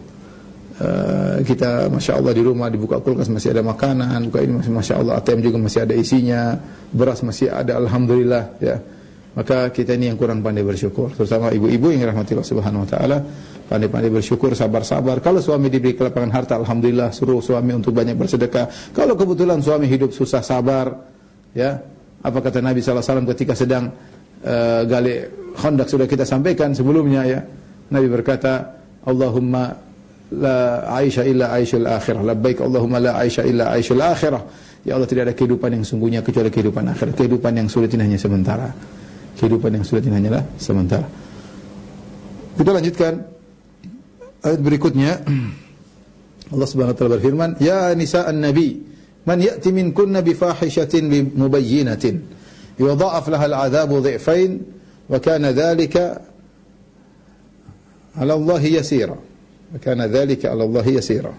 Kita Masya Allah di rumah dibuka kulkas masih ada makanan, buka ini masih Masya Allah, ATM juga masih ada isinya, beras masih ada, alhamdulillah ya. Maka kita ini yang kurang pandai bersyukur, terutama ibu-ibu yang dirahmati Allah Subhanahu wa taala, pandai-pandai bersyukur, sabar-sabar. Kalau suami diberi kelapangan harta, alhamdulillah, suruh suami untuk banyak bersedekah. Kalau kebetulan suami hidup susah, sabar ya. Apa kata Nabi sallallahu alaihi wasallam ketika sedang gali Khandaq, sudah kita sampaikan sebelumnya ya. Nabi berkata, Allahumma la aisha illa aishul akhirah, labbaik Allahumma la aisha illa aishul akhirah. Ya Allah, tidak ada kehidupan yang sungguhnya kecuali kehidupan akhirat. Kehidupan yang sulit ini hanya sementara. Kehidupan yang sulit ini hanyalah sementara. Kita lanjutkan ayat berikutnya. Allah Subhanahu wa taala berfirman, "Ya nisa'an nabi, man ya'ti minkunna bi fahishatin bi mubayyinatin, yudha'af laha al-'adzabu dhi'fain, wa kana dhalika 'ala Allah yasira." Karena dzalika 'ala Allah yasira.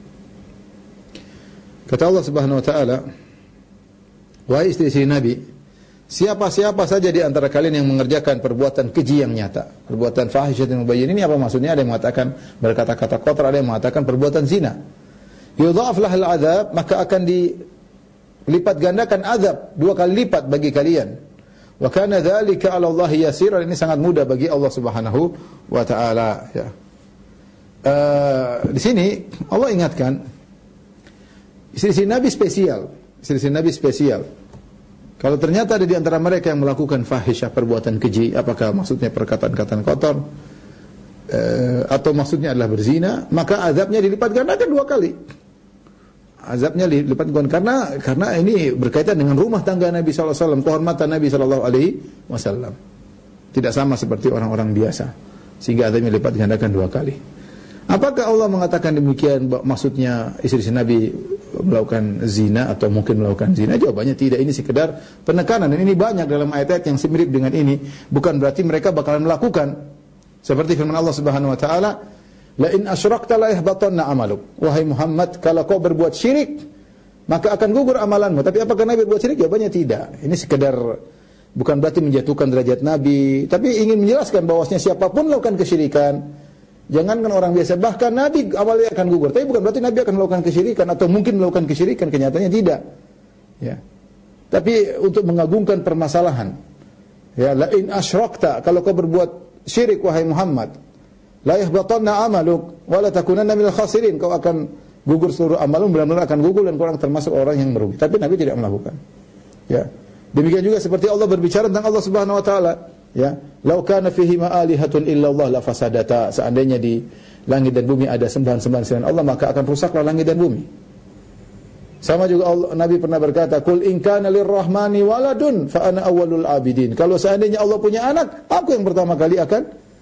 Kata Allah Subhanahu wa taala, wahai istri-istri Nabi, siapa-siapa saja di antara kalian yang mengerjakan perbuatan keji yang nyata, perbuatan fahisyatin mubayyin, ini apa maksudnya? Ada yang mengatakan berkata-kata kotor, ada yang mengatakan perbuatan zina. Yudha'af lahal 'adzab, maka akan dilipat gandakan azab 2 kali lipat bagi kalian. Wa kana dzalika 'ala Allah yasira, ini sangat mudah bagi Allah Subhanahu wa taala ya. Di sini Allah ingatkan istri-istri Nabi spesial, istri-istri Nabi spesial. Kalau ternyata ada di antara mereka yang melakukan fahisyah, perbuatan keji, apakah maksudnya perkataan-kataan kotor atau maksudnya adalah berzina, maka azabnya dilipat gandakan 2 kali. Azabnya dilipat gandakan karena ini berkaitan dengan rumah tangga Nabi sallallahu alaihi wasallam, kehormatan Nabi sallallahu alaihi wasallam. Tidak sama seperti orang-orang biasa, sehingga azabnya dilipat gandakan 2 kali. Apakah Allah mengatakan demikian maksudnya istri-istri Nabi melakukan zina atau mungkin melakukan zina? Jawabannya tidak, ini sekedar penekanan, dan ini banyak dalam ayat-ayat yang mirip dengan ini. Bukan berarti mereka bakalan melakukan. Seperti firman Allah Subhanahu wa taala, "La in asyrakta la yahbatanna 'amaluk." Wahai Muhammad, kalau kau berbuat syirik, maka akan gugur amalanmu. Tapi apakah Nabi berbuat syirik? Jawabannya tidak. Ini sekedar, bukan berarti menjatuhkan derajat Nabi, tapi ingin menjelaskan bahwasanya siapapun melakukan kesyirikan, jangankan orang biasa, bahkan Nabi awalnya akan gugur. Tapi bukan berarti Nabi akan melakukan kesyirikan atau mungkin melakukan kesyirikan, kenyataannya tidak. Ya. Tapi untuk mengagungkan permasalahan. Ya, la in asyrakta, kalau kau berbuat syirik wahai Muhammad, la yahbatanna amaluk wa la takunanna minal khasirin, kau akan gugur seluruh amalmu, benar-benar akan gugur dan kau akan termasuk orang yang merugi. Tapi Nabi tidak melakukan. Ya. Demikian juga seperti Allah berbicara tentang Allah Subhanahu wa taala. Ya, lau kana fihi ma alihatun illa Allah la fasadata, seandainya di langit dan bumi ada sembahan-sembahan selain Allah, maka akan rusaklah langit dan bumi. Sama juga Nabi pernah berkata, "Qul in kana lirrahmani waladun fa ana awwalul abidin." Kalau seandainya Allah punya anak, aku yang pertama kali akan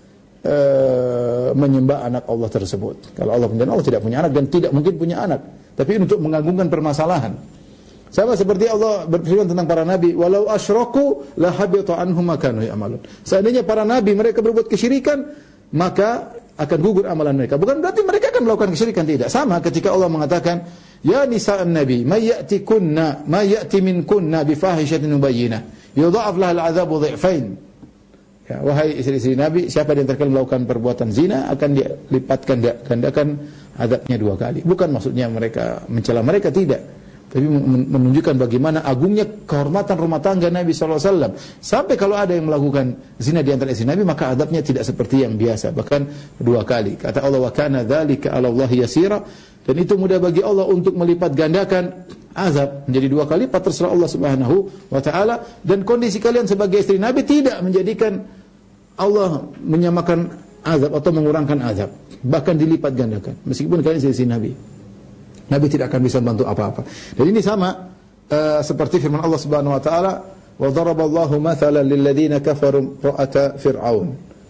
menyembah anak Allah tersebut. Kalau Allah tidak punya anak dan tidak mungkin punya anak, tapi untuk mengagungkan permasalahan. Sama seperti Allah berfirman tentang para nabi, "Walau asyraku la habita anhum ma kanu ya'malun." Seandainya para nabi mereka berbuat kesyirikan, maka akan gugur amalan mereka. Bukan berarti mereka akan melakukan kesyirikan, tidak. Sama ketika Allah mengatakan, "Ya nisa'an nabi, may ya'ti minkunna bi fahishatin mubayyinah, yudha'af lahal 'adzabu dhi'fain." Ya, wahai istri-istri Nabi, siapa yang terkena melakukan perbuatan zina akan dilipatkan gandakan azabnya 2 kali. Bukan maksudnya mereka mencela mereka, tidak. tapi menunjukkan bagaimana agungnya kehormatan rumah tangga Nabi SAW. Sampai kalau ada yang melakukan zina di antara istri Nabi, maka adabnya tidak seperti yang biasa, bahkan 2 kali. Kata Allah, wa kana dzalika 'ala Allah yasira, dan itu mudah bagi Allah untuk melipat gandakan azab menjadi 2 kali lipat, terserah Allah Subhanahu wa taala. Dan kondisi kalian sebagai istri Nabi tidak menjadikan Allah menyamakan azab atau mengurangkan azab, bahkan dilipat gandakan meskipun kalian istri Nabi. Nabi tidak akan bisa membantu apa-apa. Dan ini sama seperti firman Allah Subhanahu wa taala, wa daraballahu mathalan lil ladzina kafaru ra'ata fir'aun.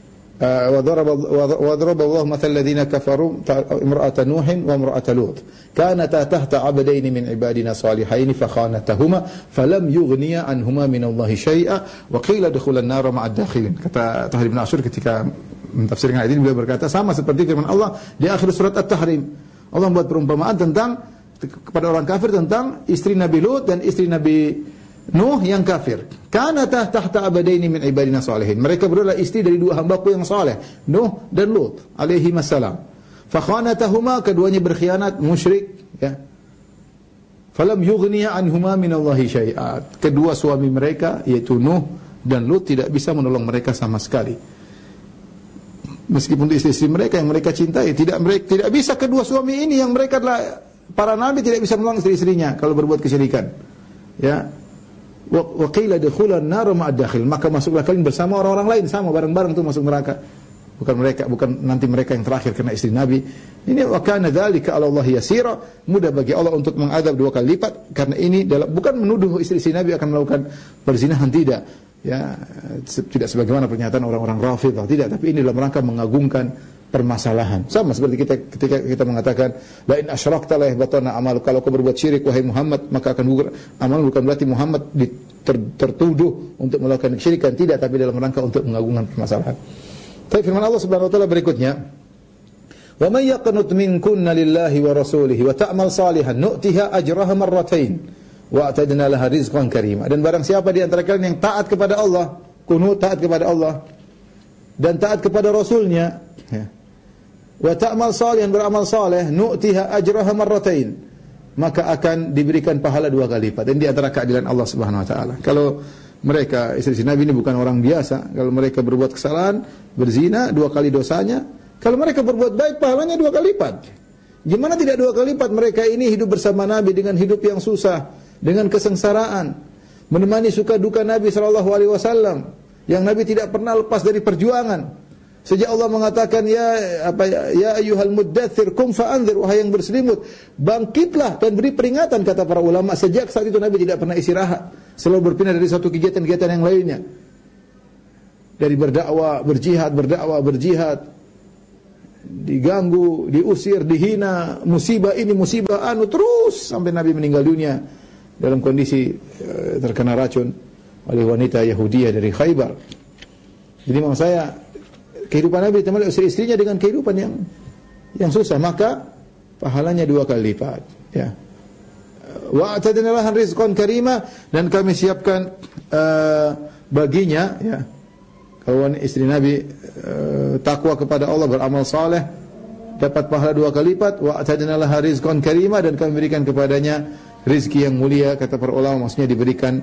Wa daraballahu mathalan lil ladzina kafaru imra'ata nuhin wa imra'ata lut. Kanata tahta 'abdayn min ibadina salihain fa khanatahuma falam yughniya anhuma min Allahi syai'a wa qila dukhulan nar ma'ad dakhilin. Kata Tahir bin Ashur ketika mentafsirkan ayat ini, beliau berkata sama seperti firman Allah di akhir surat At-Tahrim. Allah membuat perumpamaan tentang kepada orang kafir tentang istri Nabi Lut dan istri Nabi Nuh yang kafir. Kanata tahta abadaini min ibadina salihin. Mereka berdua adalah istri dari 2 hambaku yang saleh, Nuh dan Lut alaihi wassalam. Fa khanatahuma, keduanya berkhianat, musyrik, ya. Falam yughniya anhuma min Allahi syai'a. Kedua suami mereka yaitu Nuh dan Lut tidak bisa menolong mereka sama sekali. Meskipun istri-istri mereka yang mereka cintai, tidak bisa kedua suami ini yang mereka adalah para nabi tidak bisa menolong istri-istrinya kalau berbuat kesyirikan. Ya. Wa qila dukhulan nar ma'ad dakhil, maka masuklah kalian bersama orang-orang lain, sama bareng-bareng tuh masuk neraka. Bukan nanti mereka yang terakhir karena istri Nabi. Ini wa kana dzalika 'ala Allah yasira, mudah bagi Allah untuk mengadab 2 kali lipat, karena ini bukan menuduh istri-istri Nabi akan melakukan perzinahan, tidak. Ya, tidak sebagaimana pernyataan orang-orang Rafidhah, tidak, tapi ini dalam rangka mengagungkan permasalahan. Sama seperti ketika kita mengatakan la in asyrakta la yahbatana amal, kalau kau berbuat syirik wahai Muhammad maka akan gugur amal, bukan berarti Muhammad tertuduh untuk melakukan kesyirikan, tidak, tapi dalam rangka untuk mengagungkan permasalahan. Tapi firman Allah Subhanahu wa taala berikutnya, wa may yaqnut minkunna lillahi wa rasulihi wa ta'mal salihan nu'tiha ajraha marratain wa atadna laha rizqan karima. Dan barang siapa di antara kalian yang taat kepada Allah, kunut taat kepada Allah dan taat kepada Rasulnya, ya. Wa ta'mal salihan, beramal saleh, nu'tiha ajraha marratain, maka akan diberikan pahala 2 kali lipat. Dan di antara keadilan Allah Subhanahu wa taala, kalau mereka istri Nabi ini bukan orang biasa, kalau mereka berbuat kesalahan, berzina 2 kali dosanya, kalau mereka berbuat baik pahalanya 2 kali lipat. Gimana tidak 2 kali lipat? Mereka ini hidup bersama Nabi dengan hidup yang susah, dengan kesengsaraan, menemani suka duka Nabi SAW, yang Nabi tidak pernah lepas dari perjuangan. Sejak Allah mengatakan ya ayyuhal muddatsir qum fa'anzir, wahai yang berselimut, bangkitlah dan beri peringatan, kata para ulama. Sejak saat itu Nabi tidak pernah istirahat, selalu berpindah dari satu kegiatan-kegiatan yang lainnya. Dari berdakwah, berjihad, diganggu, diusir, dihina, musibah ini, musibah anu, terus sampai Nabi meninggal dunia dalam kondisi terkena racun oleh wanita Yahudiyah dari Khaybar. Jadi maksud saya, kehidupan Nabi ditemani istri-istrinya dengan kehidupan yang susah, maka pahalanya 2 kali lipat, ya. Wa atadna laha rizqan karima, dan kami siapkan baginya, ya, kalau istri Nabi takwa kepada Allah, beramal saleh, dapat pahala 2 kali lipat. Wa atadna laha rizqan karima, dan kami berikan kepadanya rizki yang mulia. Kata para ulama, maksudnya diberikan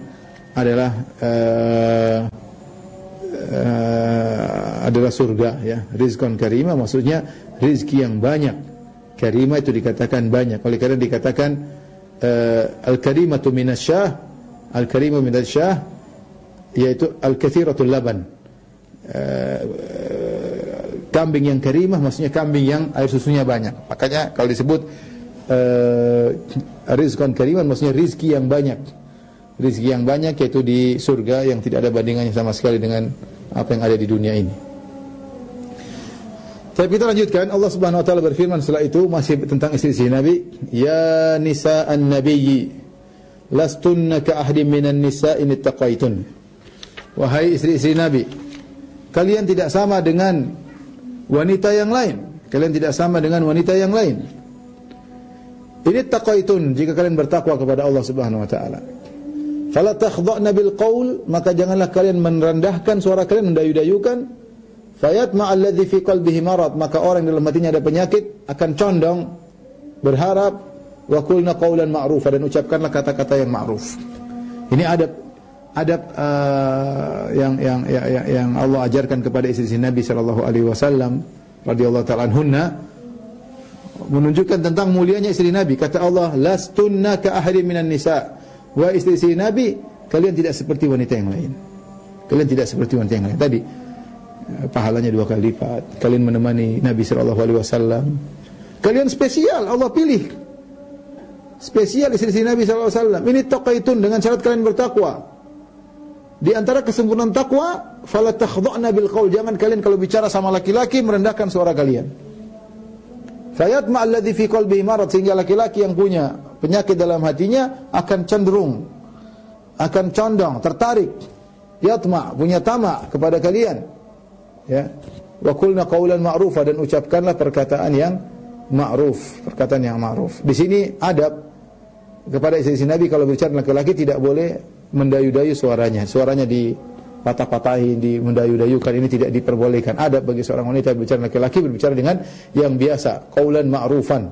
adalah surga, ya. Rizqan karima maksudnya rizki yang banyak. Karima itu dikatakan banyak. Oleh karena dikatakan al-karimatu minasyah, al-karimu minasyah, yaitu al-kathiratul laban. Kambing yang karimah maksudnya kambing yang air susunya banyak. Makanya kalau disebut rizqan kariman maksudnya rizki yang banyak. Rizki yang banyak yaitu di surga yang tidak ada bandingannya sama sekali dengan apa yang ada di dunia ini. Tapi kita lanjutkan, Allah Subhanahu wa taala berfirman setelah itu masih tentang istri-istri Nabi, ya nisa'an nabiyyi lastunna ka ahadin minan nisa'i in ittaqaitun. Wahai istri-istri Nabi, kalian tidak sama dengan wanita yang lain. Kalian tidak sama dengan wanita yang lain. Ini taqaitun, jika kalian bertakwa kepada Allah Subhanahu wa taala. Fala takhdha'na bil qaul, maka janganlah kalian merendahkan suara kalian, mendayu-dayukan. Fayatma alladhi fi qalbihi marad, maka orang dalam hatinya ada penyakit akan condong berharap Wa qulna qawlan ma'rufa, dan ucapkanlah kata-kata yang ma'ruf. Ini adab yang Allah ajarkan kepada istri Nabi sallallahu alaihi wasallam radhiyallahu ta'ala anhunna, menunjukkan tentang mulianya istri Nabi. Kata Allah, lastunna ka ahadin minan nisa. Wa istri Nabi, kalian tidak seperti wanita yang lain. Kalian tidak seperti wanita yang lain. Tadi pahalanya 2 kali lipat. Kalian menemani Nabi sallallahu alaihi wasallam. Kalian spesial, Allah pilih. Spesial istri Nabi sallallahu alaihi wasallam. Ini taqaitun, dengan syarat kalian bertakwa. Di antara kesempurnaan takwa, fala takhdha'na bil qaul. Jangan kalian kalau bicara sama laki-laki merendahkan suara kalian. Fayatma alladhi fi qalbihi marad, sehingga laki-laki yang punya penyakit dalam hatinya akan cenderung, akan condong, tertarik. Yatma, punya tamak kepada kalian. Ya. Wa qulna qawlan ma'rufa, dan ucapkanlah perkataan yang ma'ruf, perkataan yang ma'ruf. Di sini adab kepada istri Nabi, kalau bicara laki-laki tidak boleh mendayu-dayu suaranya. Suaranya dipatah-patahin, mendayu-dayukan, ini tidak diperbolehkan. Adab bagi seorang wanita berbicara laki-laki, berbicara dengan yang biasa, qaulan ma'rufan.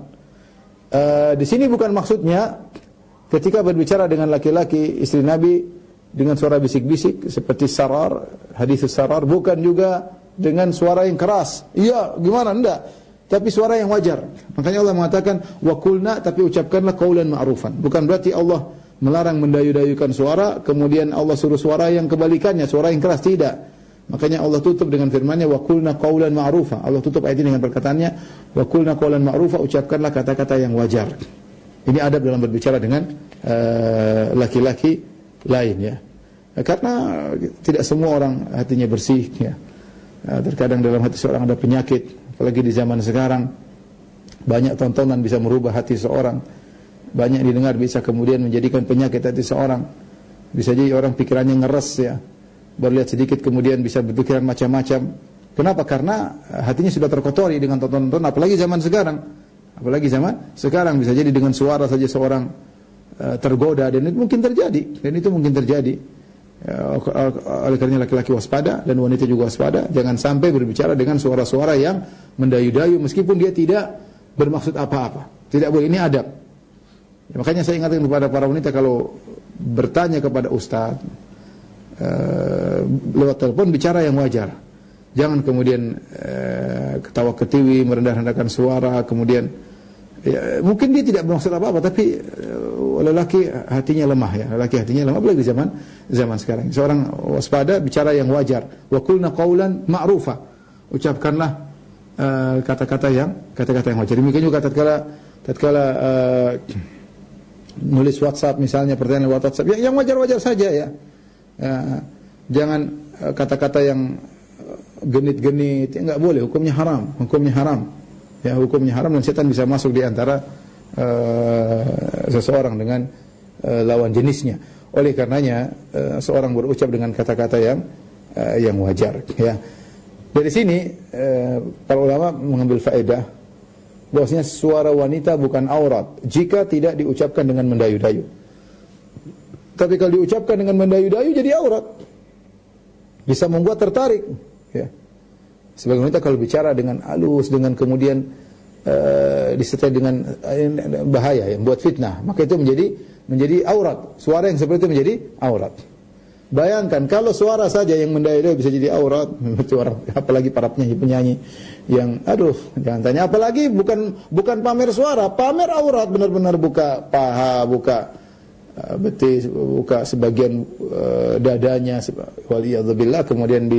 Di sini bukan maksudnya ketika berbicara dengan laki-laki istri Nabi dengan suara bisik-bisik seperti sarar, hadis sarar, bukan juga dengan suara yang keras. Iya, gimana? Enggak. Tapi suara yang wajar. Makanya Allah mengatakan wa qulna, tapi ucapkanlah qaulan ma'rufan. Bukan berarti Allah melarang mendayu-dayukan suara, kemudian Allah suruh suara yang kebalikannya, suara yang keras, tidak. Makanya Allah tutup dengan firman-Nya wa qulna qaulan ma'rufa. Allah tutup ayat ini dengan perkataannya wa qulna qaulan ma'rufa, ucapkanlah kata-kata yang wajar. Ini adab dalam berbicara dengan laki-laki lain, ya. Karena tidak semua orang hatinya bersih, ya. Terkadang dalam hati seorang ada penyakit, apalagi di zaman sekarang banyak tontonan bisa merubah hati seorang. Banyak didengar bisa kemudian menjadikan penyakit hati seorang. Bisa jadi orang pikirannya ngeres, ya. Baru lihat sedikit kemudian bisa berpikiran macam-macam. Kenapa? Karena hatinya sudah terkotori dengan tonton-tonton, apalagi zaman sekarang. Apalagi zaman sekarang bisa jadi dengan suara saja seorang tergoda, dan itu mungkin terjadi. Oleh karena laki-laki waspada dan wanita juga waspada, jangan sampai berbicara dengan suara-suara yang mendayu-dayu meskipun dia tidak bermaksud apa-apa. Tidak boleh, ini adab. Ya, makanya saya ingatkan kepada para wanita, kalau bertanya kepada ustaz lewat telepon, bicara yang wajar. Jangan kemudian ketawa ketiwi, merendah-rendahkan suara, kemudian ya, mungkin dia tidak bermaksud apa-apa, tapi lelaki hatinya lemah, ya. Lelaki hatinya lemah, apalagi di zaman sekarang. Seorang waspada, bicara yang wajar. Wa qulna qaulan ma'rufa. Ucapkanlah kata-kata yang wajar. Demikian juga tatkala nulis WhatsApp misalnya, pertanyaan lewat WhatsApp, yang wajar-wajar saja, ya. Jangan kata-kata yang genit-genit, ya, enggak boleh, hukumnya haram. Ya, hukumnya haram, dan setan bisa masuk di antara seseorang dengan lawan jenisnya. Oleh karenanya seorang berucap dengan kata-kata yang wajar, ya. Dari sini para ulama mengambil faedah bahwasanya suara wanita bukan aurat jika tidak diucapkan dengan mendayu-dayu. Tapi kalau diucapkan dengan mendayu-dayu jadi aurat. Bisa membuat tertarik, ya. Sebagai wanita kalau bicara dengan halus, dengan kemudian disertai dengan bahaya yang buat fitnah, maka itu menjadi aurat. Suara yang seperti itu menjadi aurat. Bayangkan kalau suara saja yang mendayu-dayu bisa jadi aurat, apalagi para penyanyi-penyanyi yang jangan tanya, apalagi bukan pamer suara, pamer aurat, benar-benar buka paha, buka betis, buka sebagian dadanya, waliyadzubillah, kemudian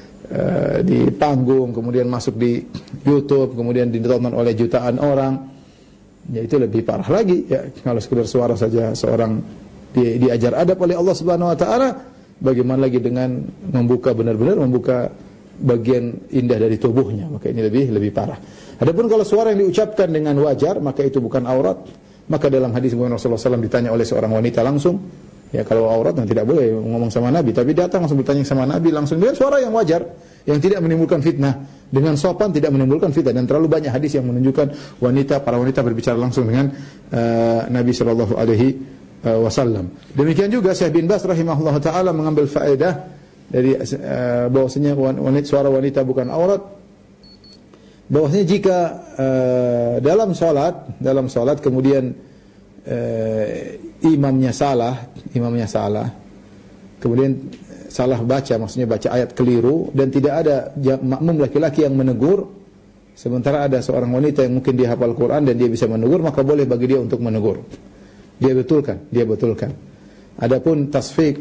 di panggung, kemudian masuk di YouTube, kemudian ditonton oleh jutaan orang. Ya, itu lebih parah lagi, ya. Kalau sekedar suara saja seorang diajar adab oleh Allah Subhanahu wa taala, bagaimana lagi dengan benar-benar membuka bagian indah dari tubuhnya, maka ini lebih parah. Adapun kalau suara yang diucapkan dengan wajar, maka itu bukan aurat. Maka dalam hadis Rasulullah SAW ditanya oleh seorang wanita langsung, ya, kalau aurat tidak boleh ngomong sama Nabi, tapi datang langsung bertanya sama Nabi langsung dengan suara yang wajar, yang tidak menimbulkan fitnah, dengan sopan, tidak menimbulkan fitnah. Dan terlalu banyak hadis yang menunjukkan para wanita berbicara langsung dengan Nabi Shallallahu Alaihi Wasallam. Demikian juga Syekh bin Baz rahimahullah taala mengambil faedah dari bahwasanya suara wanita bukan aurat, bahwasanya jika dalam salat kemudian imamnya salah, kemudian salah baca, maksudnya baca ayat keliru, dan tidak ada makmum laki-laki yang menegur, sementara ada seorang wanita yang mungkin dia hafal Quran dan dia bisa menegur, maka boleh bagi dia untuk menegur. Dia betulkan. Adapun tasfik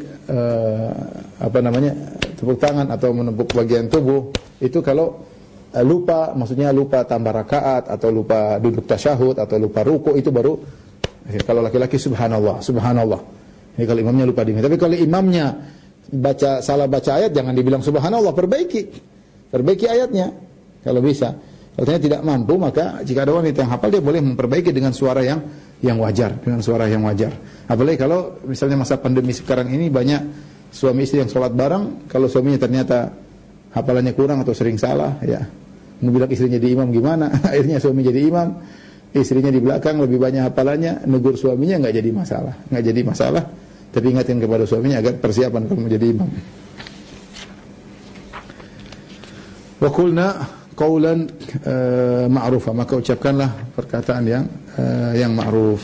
tepuk tangan atau menepuk bagian tubuh itu kalau lupa, maksudnya lupa tambah rakaat atau lupa duduk tasyahud atau lupa ruku, itu baru kalau laki-laki subhanallah. Ini kalau imamnya lupa dimi. Tapi kalau imamnya salah baca ayat, jangan dibilang subhanallah, perbaiki ayatnya kalau bisa. Kalau tidak mampu, maka jika ada wanita yang hafal, dia boleh memperbaiki dengan suara yang wajar, Apalagi kalau misalnya masa pandemi sekarang ini banyak suami istri yang sholat bareng, kalau suaminya ternyata hafalannya kurang atau sering salah, ya mau bilang istrinya jadi imam gimana? Akhirnya suami jadi imam, istrinya di belakang lebih banyak hafalannya, negur suaminya nggak jadi masalah. Tapi ingatkan kepada suaminya agar persiapan kalau menjadi imam. Wa qulna qaulan ma'rufa, maka ucapkanlah perkataan yang ma'ruf.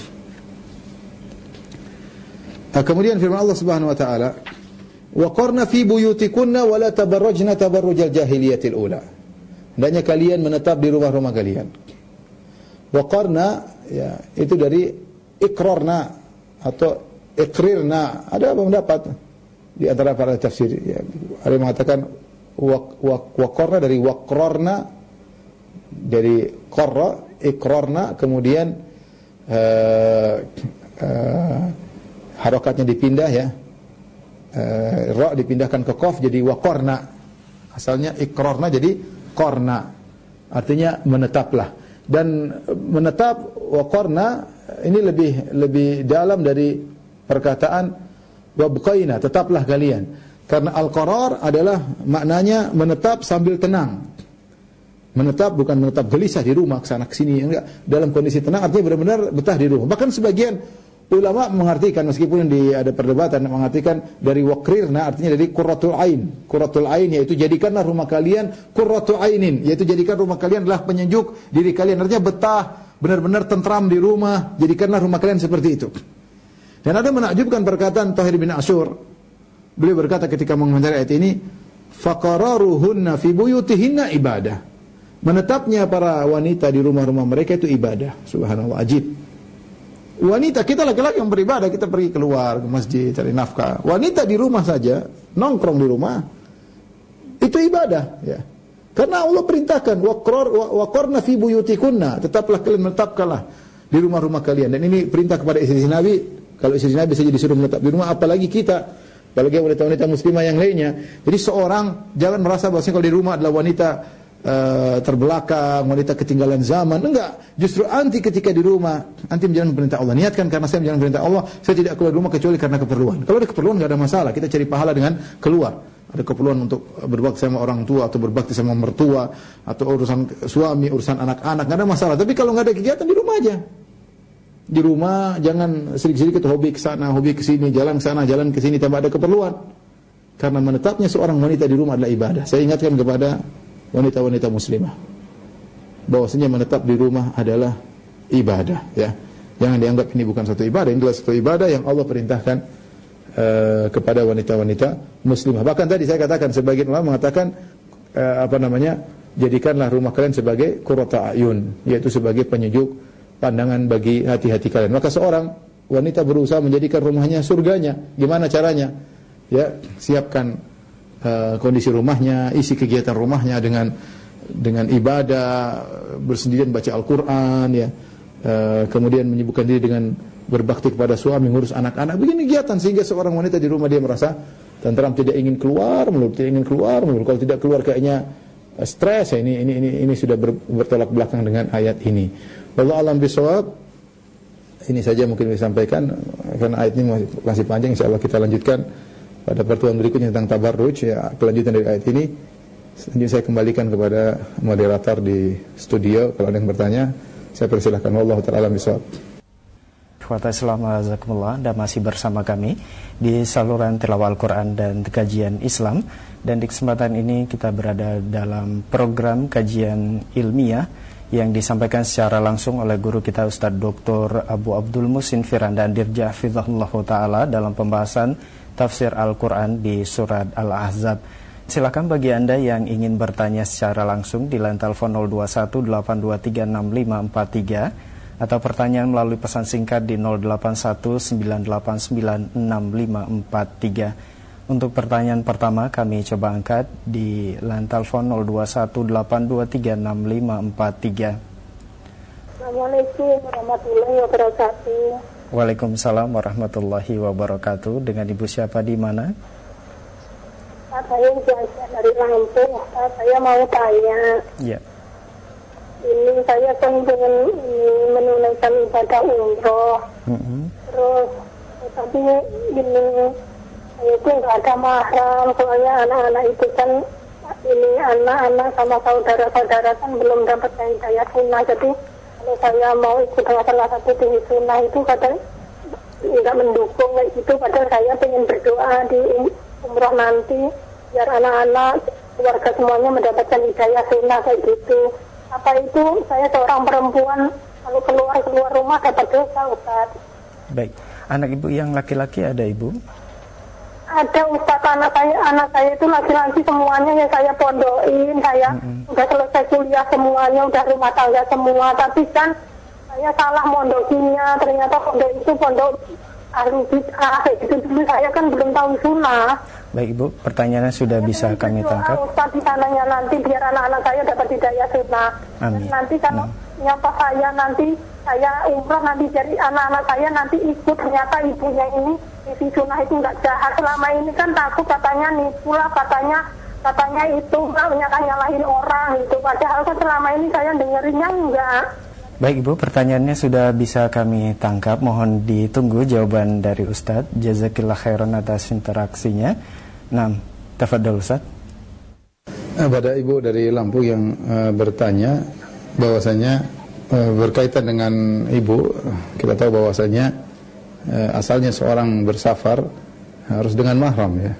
Kemudian firman Allah Subhanahu wa taala, wa qarna fi buyutikunna wa la tabarrajna tabarrujal jahiliyatil ula. Hendaknya kalian menetap di rumah-rumah kalian. Wa qarna, ya, itu dari ikrarna atau ikrirna. Ada pendapat di antara para tafsir, ya, ada yang mengatakan waqarna dari waqrarna, dari qarra, ikrarna, kemudian harakatnya dipindah, ya, ra dipindahkan ke qaf jadi waqarna. Asalnya ikrarna jadi qarna, artinya menetaplah. Dan menetap waqarna ini lebih dalam dari perkataan wabqaina, tetaplah kalian. Karena al-qarar adalah maknanya menetap sambil tenang. Menetap bukan menetap gelisah di rumah kesana kesini, enggak. Dalam kondisi tenang artinya benar-benar betah di rumah. Bahkan sebagian ulama mengartikan, meskipun ada perdebatan, mengartikan dari waqrirna artinya dari qurratul ain. Qurratul ain yaitu jadikanlah rumah kalian qurratu ainin, yaitu jadikan rumah kalian adalah penyejuk diri kalian. Artinya betah, benar-benar tentram di rumah, jadikanlah rumah kalian seperti itu. Dan ada menakjubkan perkataan Tahir bin Asyur. Beliau berkata ketika mengomentari ayat ini, faqararuhunna fi buyutihinna ibadah. Menetapnya para wanita di rumah-rumah mereka itu ibadah. Subhanallah, ajib. Wanita, kita laki-laki yang beribadah, kita pergi keluar ke masjid cari nafkah. Wanita di rumah saja, nongkrong di rumah, itu ibadah, ya. Karena Allah perintahkan waqarna fi buyutikunna, tetaplah kalian, menetapkanlah di rumah-rumah kalian. Dan ini perintah kepada istri Nabi. Kalau istri Nabi saja disuruh menetap di rumah, apalagi kita, apalagi wanita-wanita muslimah yang lainnya. Jadi seorang jangan merasa bahwa kalau di rumah adalah wanita terbelakang, wanita ketinggalan zaman. Enggak, justru anti ketika di rumah, anti menjalankan perintah Allah. Niatkan, karena saya menjalankan perintah Allah, saya tidak keluar rumah kecuali karena keperluan. Kalau ada keperluan enggak ada masalah, kita cari pahala dengan keluar. Ada keperluan untuk berbakti sama orang tua atau berbakti sama mertua atau urusan suami, urusan anak-anak, enggak ada masalah. Tapi kalau enggak ada kegiatan, di rumah aja. Di rumah jangan sedikit-sedikit hobi ke sana, hobi ke sini, jalan ke sana, jalan ke sini tanpa ada keperluan. Karena menetapnya seorang wanita di rumah adalah ibadah. Saya ingatkan kepada wanita-wanita muslimah bahwasanya menetap di rumah adalah ibadah, ya. Jangan dianggap ini bukan satu ibadah, ini adalah satu ibadah yang Allah perintahkan kepada wanita-wanita muslimah. Bahkan tadi saya katakan, sebagian ulama mengatakan jadikanlah rumah kalian sebagai qurrata ayun, yaitu sebagai penyejuk pandangan bagi hati-hati kalian. Maka seorang wanita berusaha menjadikan rumahnya surganya. Gimana caranya? Ya, siapkan kondisi rumahnya, isi kegiatan rumahnya dengan ibadah, bersendirian baca Al-Quran, ya, kemudian menyibukkan diri dengan berbakti kepada suami, ngurus anak-anak, bikin kegiatan sehingga seorang wanita di rumah dia merasa tentram, tidak ingin keluar melulu. Kalau tidak keluar kayaknya stres. Ya, ini sudah bertolak belakang dengan ayat ini. Wallahu a'lam bishawab. Ini saja mungkin disampaikan karena ayat ini masih panjang. Insyaallah kita lanjutkan pada pertemuan berikutnya tentang tabarruj, ya, kelanjutan dari ayat ini. Selanjutnya saya kembalikan kepada moderator di studio. Kalau ada yang bertanya, saya persilahkan. Wallahu ta'ala bishawab. Anda masih bersama kami di saluran tilawah Al-Quran dan kajian Islam. Dan di kesempatan ini kita berada dalam program kajian ilmiah yang disampaikan secara langsung oleh guru kita Ustadz Dr. Abu Abdul Muhsin Firanda Dirja Hafizahullah Ta'ala dalam pembahasan tafsir Al-Quran di surat Al-Ahzab. Silakan bagi Anda yang ingin bertanya secara langsung di line telepon 0218236543 atau pertanyaan melalui pesan singkat di 0819896543. Untuk pertanyaan pertama kami coba angkat di line telepon 0218236543. Assalamualaikum warahmatullahi wabarakatuh. Waalaikumsalam warahmatullahi wabarakatuh. Dengan Ibu siapa di mana? Saya Jaja dari Lampung. Saya mau tanya. Ya. Ini saya kan ingin menunaikan ibadah umroh. Terus tapi ini saya itu nggak ada mahram, soalnya anak-anak itu kan ini anak-anak sama saudara-saudara kan belum dapat hidayah sunnah. Jadi kalau saya mau ikut dengan salah satu tinggi sunnah itu kadang nggak mendukung kayak gitu. Padahal saya pengen berdoa di umroh nanti biar anak-anak keluarga semuanya mendapatkan hidayah sunnah kayak gitu. Apa itu saya seorang perempuan kalau keluar rumah dapat dosa, Ustaz? Baik, anak Ibu yang laki-laki ada Ibu? Ada Ustaz, anak saya itu laki-laki semuanya ya saya pondokin, saya udah selesai kuliah semuanya, udah rumah tangga semua, tapi kan saya salah mondokinya, ternyata pondok itu pondok ahli bid'ah, gitu dulu saya kan belum tahu sunnah. Baik Ibu, pertanyaannya sudah bisa kami tangkap. Ustaz di sananya nanti biar anak-anak saya dapat hidayah sunnah. Amin. Nanti kalau nyapa saya nanti saya umroh nanti jadi anak-anak saya nanti ikut, ternyata ibunya ini isi sunnah itu nggak jahat. Selama ini kan takut katanya nipu lah, katanya itu nggak nyalahin orang itu. Padahal kan selama ini saya dengerinnya enggak. Baik Ibu, pertanyaannya sudah bisa kami tangkap. Mohon ditunggu jawaban dari Ustadz. Jazakillah khairan atas interaksinya. Nah, tafadhol Ustadz. Pada Ibu dari Lampung yang bertanya bahwasanya berkaitan dengan Ibu, kita tahu bahwasanya asalnya seorang bersafar harus dengan mahram ya.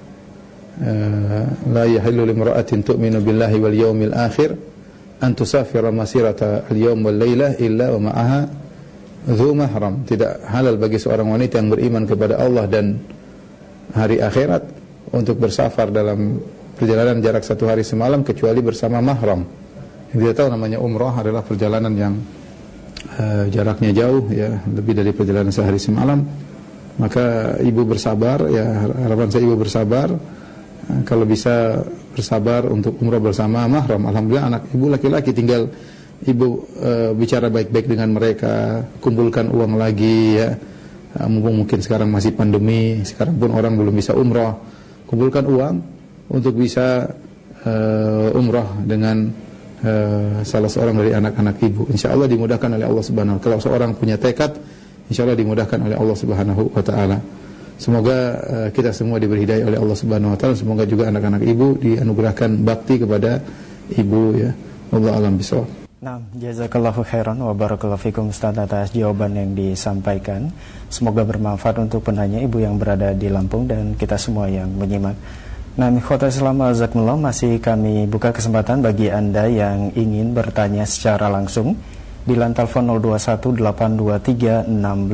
La yahillu limra'atin tu'minu billahi wal yawmil akhir an tusafira masirata al-yawm wal lailah illa wa ma'aha dzu mahram. Tidak halal bagi seorang wanita yang beriman kepada Allah dan hari akhirat untuk bersafar dalam perjalanan jarak 1 hari semalam kecuali bersama mahram. Kita tahu namanya umrah adalah perjalanan yang jaraknya jauh ya, lebih dari perjalanan sehari semalam. Maka Ibu bersabar ya, harapan saya Ibu bersabar. Kalau bisa bersabar untuk umrah bersama mahram. Alhamdulillah anak Ibu laki-laki, tinggal Ibu bicara baik-baik dengan mereka, kumpulkan uang lagi ya. Mumpung mungkin sekarang masih pandemi, sekarang pun orang belum bisa umrah. Kumpulkan uang untuk bisa umrah dengan salah seorang dari anak-anak Ibu. Insyaallah dimudahkan oleh Allah Subhanahu wa taala. Kalau seorang punya tekad, insyaallah dimudahkan oleh Allah Subhanahu wa taala. Semoga kita semua diberi hidayah oleh Allah Subhanahu wa taala. Semoga juga anak-anak Ibu dianugerahkan bakti kepada Ibu ya. Wallahu a'lam bishawab. Nah, jazakallahu khairan wa barakallahu fikum Ustaz atas jawaban yang disampaikan. Semoga bermanfaat untuk penanya Ibu yang berada di Lampung dan kita semua yang menyimak. Nah, ikhwatal Islam azakumullah, masih kami buka kesempatan bagi Anda yang ingin bertanya secara langsung di line telepon 0218236543.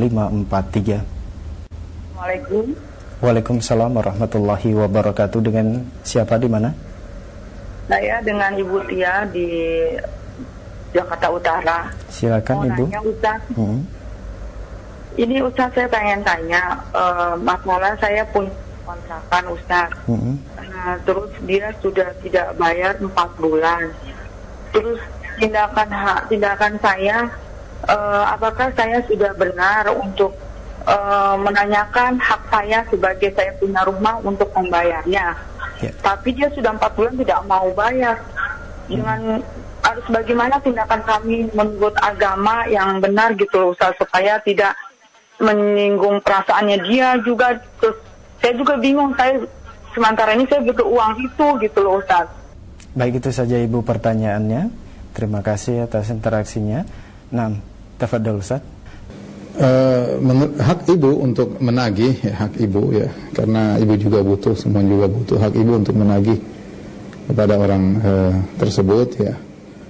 Assalamualaikum. Waalaikumsalam warahmatullahi wabarakatuh. Dengan siapa di mana? Saya dengan Ibu Tia di Jakarta Utara. Silakan Ibu. Nanya, Ustaz. Ini Ustaz saya pengen tanya, masalah saya punya kontrakan Ustaz. Terus dia sudah tidak bayar 4 bulan. Terus tindakan saya, apakah saya sudah benar untuk menanyakan hak saya sebagai saya punya rumah untuk membayarnya? Tapi dia sudah 4 bulan tidak mau bayar. Dengan harus bagaimana tindakan kami menurut agama yang benar gitu loh Ustaz, supaya tidak menyinggung perasaannya dia juga. Terus saya juga bingung, sementara ini saya butuh uang itu gitu loh Ustaz. Baik, itu saja Ibu pertanyaannya. Terima kasih atas interaksinya. Nah, tafadhol Ustaz. Hak Ibu untuk menagih ya, hak Ibu ya, karena Ibu juga butuh, semua juga butuh. Hak Ibu untuk menagih kepada orang tersebut ya.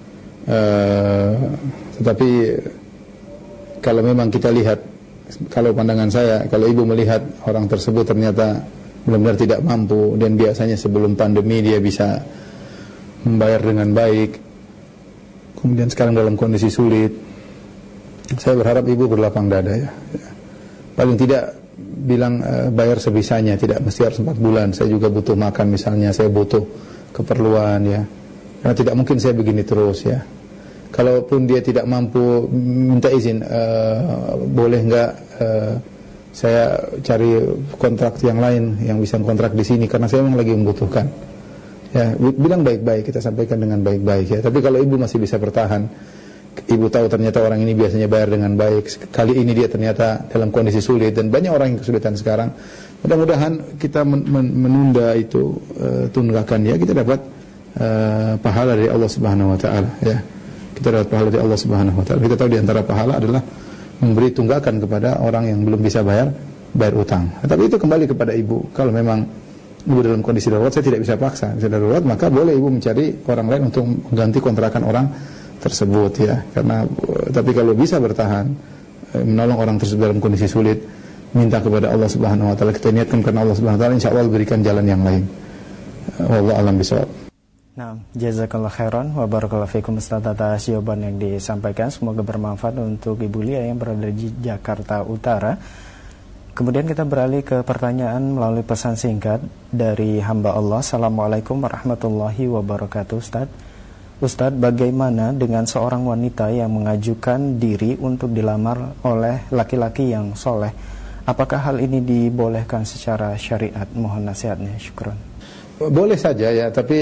Tetapi kalau memang kita lihat, kalau pandangan saya, kalau ibu melihat orang tersebut ternyata benar-benar tidak mampu, dan biasanya sebelum pandemi dia bisa membayar dengan baik, kemudian sekarang dalam kondisi sulit, saya berharap ibu berlapang dada ya. Paling tidak bilang bayar sebisanya, tidak mesti harus 4 bulan. Saya juga butuh makan misalnya, saya butuh keperluan ya. Karena tidak mungkin saya begini terus ya. Kalaupun dia tidak mampu, minta izin, boleh enggak saya cari kontrak yang lain yang bisa kontrak di sini karena saya memang lagi membutuhkan. Ya, bilang baik-baik, kita sampaikan dengan baik-baik ya. Tapi kalau ibu masih bisa bertahan, ibu tahu ternyata orang ini biasanya bayar dengan baik, kali ini dia ternyata dalam kondisi sulit, dan banyak orang yang kesulitan sekarang. Mudah-mudahan kita menunda itu, tunggakan ya, kita dapat pahala dari Allah Subhanahu wa taala ya. Kita dapat pahala dari Allah Subhanahu wa taala. Kita tahu di antara pahala adalah memberi tunggakan kepada orang yang belum bisa bayar utang. Tapi itu kembali kepada ibu. Kalau memang ibu dalam kondisi darurat, saya tidak bisa paksa. Bisa darurat, maka boleh ibu mencari orang lain untuk mengganti kontrakan orang tersebut ya. Karena tapi kalau bisa bertahan, menolong orang tersebut dalam kondisi sulit, minta kepada Allah Subhanahu wa taala, kita niatkan karena Allah Subhanahu wa taala, insyaallah berikan jalan yang lain. Wallahu a'lam bishawab. Nah, jazakallah khairan wa barakallahu fikum Ustaz atas jawaban yang disampaikan. Semoga bermanfaat untuk Ibu Lia yang berada di Jakarta Utara. Kemudian kita beralih ke pertanyaan melalui pesan singkat dari hamba Allah. Assalamualaikum warahmatullahi wabarakatuh. Ustaz, bagaimana dengan seorang wanita yang mengajukan diri untuk dilamar oleh laki-laki yang soleh? Apakah hal ini dibolehkan secara syariat? Mohon nasihatnya. Syukran. Boleh saja ya, tapi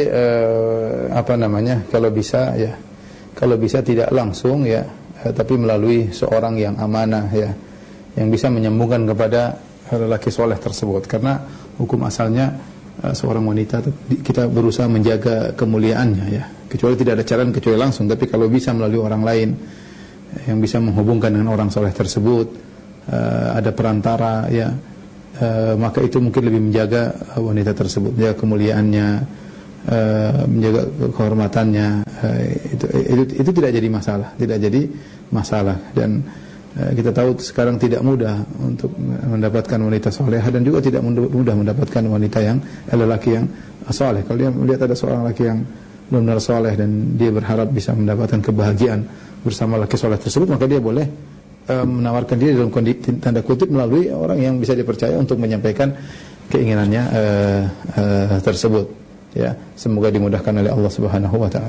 kalau bisa ya, kalau bisa tidak langsung ya, tapi melalui seorang yang amanah ya, yang bisa menyambungkan kepada lelaki soleh tersebut. Karena hukum asalnya seorang wanita, kita berusaha menjaga kemuliaannya ya, kecuali tidak ada cara kecuali langsung. Tapi kalau bisa melalui orang lain yang bisa menghubungkan dengan orang soleh tersebut, ada perantara ya, maka itu mungkin lebih menjaga wanita tersebut, menjaga kemuliaannya, menjaga kehormatannya. Itu tidak jadi masalah, dan kita tahu sekarang tidak mudah untuk mendapatkan wanita solehah, dan juga tidak mudah mendapatkan wanita yang lelaki yang soleh. Kalau dia melihat ada seorang laki yang benar-benar soleh dan dia berharap bisa mendapatkan kebahagiaan bersama laki soleh tersebut, maka dia boleh menawarkan diri dalam kondisi tanda kutip melalui orang yang bisa dipercaya untuk menyampaikan keinginannya tersebut ya. Semoga dimudahkan oleh Allah Subhanahu wa taala.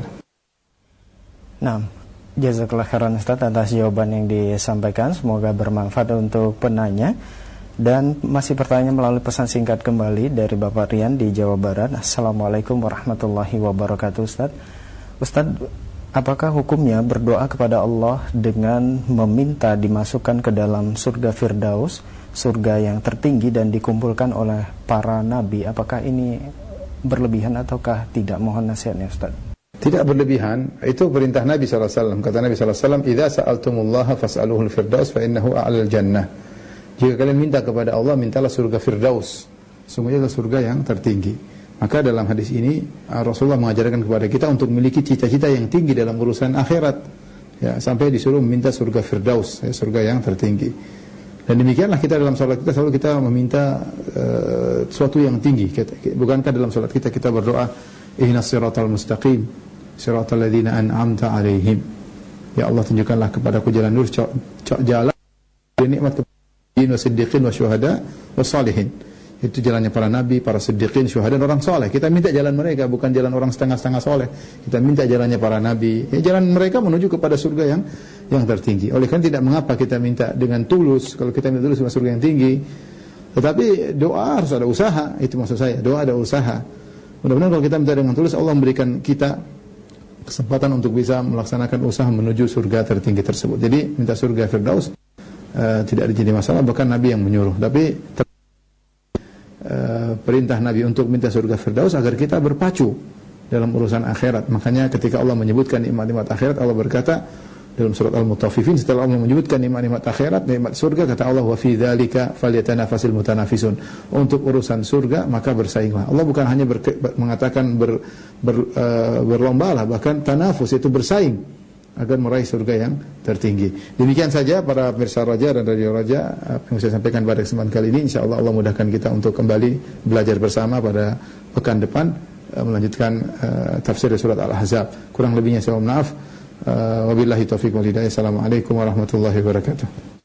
Nah, jazakallah khairan Ustaz atas jawaban yang disampaikan. Semoga bermanfaat untuk penanya. Dan masih pertanyaan melalui pesan singkat kembali dari Bapak Rian di Jawa Barat. Assalamualaikum warahmatullahi wabarakatuh. Ustaz, apakah hukumnya berdoa kepada Allah dengan meminta dimasukkan ke dalam surga Firdaus, surga yang tertinggi dan dikumpulkan oleh para nabi? Apakah ini berlebihan ataukah tidak? Mohon nasihatnya Ustaz. Tidak berlebihan, itu perintah Nabi SAW. Kata Nabi SAW, "Idza sa'altumullaha fas'aluhul firdaus fa innahu a'lal jannah." Jika kalian minta kepada Allah, mintalah surga Firdaus. Sungguhnya adalah surga yang tertinggi. Maka dalam hadis ini Rasulullah mengajarkan kepada kita untuk memiliki cita-cita yang tinggi dalam urusan akhirat ya, sampai disuruh meminta surga Firdaus ya, surga yang tertinggi. Dan demikianlah kita dalam salat kita selalu kita meminta sesuatu yang tinggi. Bukankah dalam salat kita berdoa, ihdinas siratal mustaqim siratal ladzina an'amta alaihim, ya Allah tunjukkanlah kepadaku jalan lurus, jalan nikmat kepada siddiqin wa syuhada wa salihin. Itu jalannya para nabi, para siddiqin, syuhada, dan orang soleh. Kita minta jalan mereka, bukan jalan orang setengah-setengah soleh. Kita minta jalannya para nabi, ya, jalan mereka menuju kepada surga yang tertinggi. Oleh karena tidak mengapa kita minta dengan tulus. Kalau kita minta tulus masuk surga yang tinggi, tetapi doa harus ada usaha. Itu maksud saya, doa ada usaha. Mudah-mudahan kalau kita minta dengan tulus, Allah memberikan kita kesempatan untuk bisa melaksanakan usaha menuju surga tertinggi tersebut. Jadi minta surga Firdaus tidak jadi masalah, bahkan Nabi yang menyuruh. Tapi perintah Nabi untuk minta surga Firdaus agar kita berpacu dalam urusan akhirat. Makanya ketika Allah menyebutkan nikmat-nikmat akhirat, Allah berkata dalam surat Al-Mutaffifin, setelah Allah menyebutkan nikmat-nikmat akhirat, nikmat surga, kata Allah, wa fi dzalika falyatanafasil mutanafisun. Untuk urusan surga maka bersainglah. Allah bukan hanya mengatakan berlombalah, bahkan tanafus itu bersaing. agar meraih surga yang tertinggi. Demikian saja para pemirsa Raja dan Radio Raja yang saya sampaikan pada kesempatan kali ini. InsyaAllah Allah mudahkan kita untuk kembali belajar bersama pada pekan depan, melanjutkan tafsir surat Al-Ahzab. Kurang lebihnya saya mohon maaf. Wabillahi taufiq wal hidayah. Assalamualaikum warahmatullahi wabarakatuh.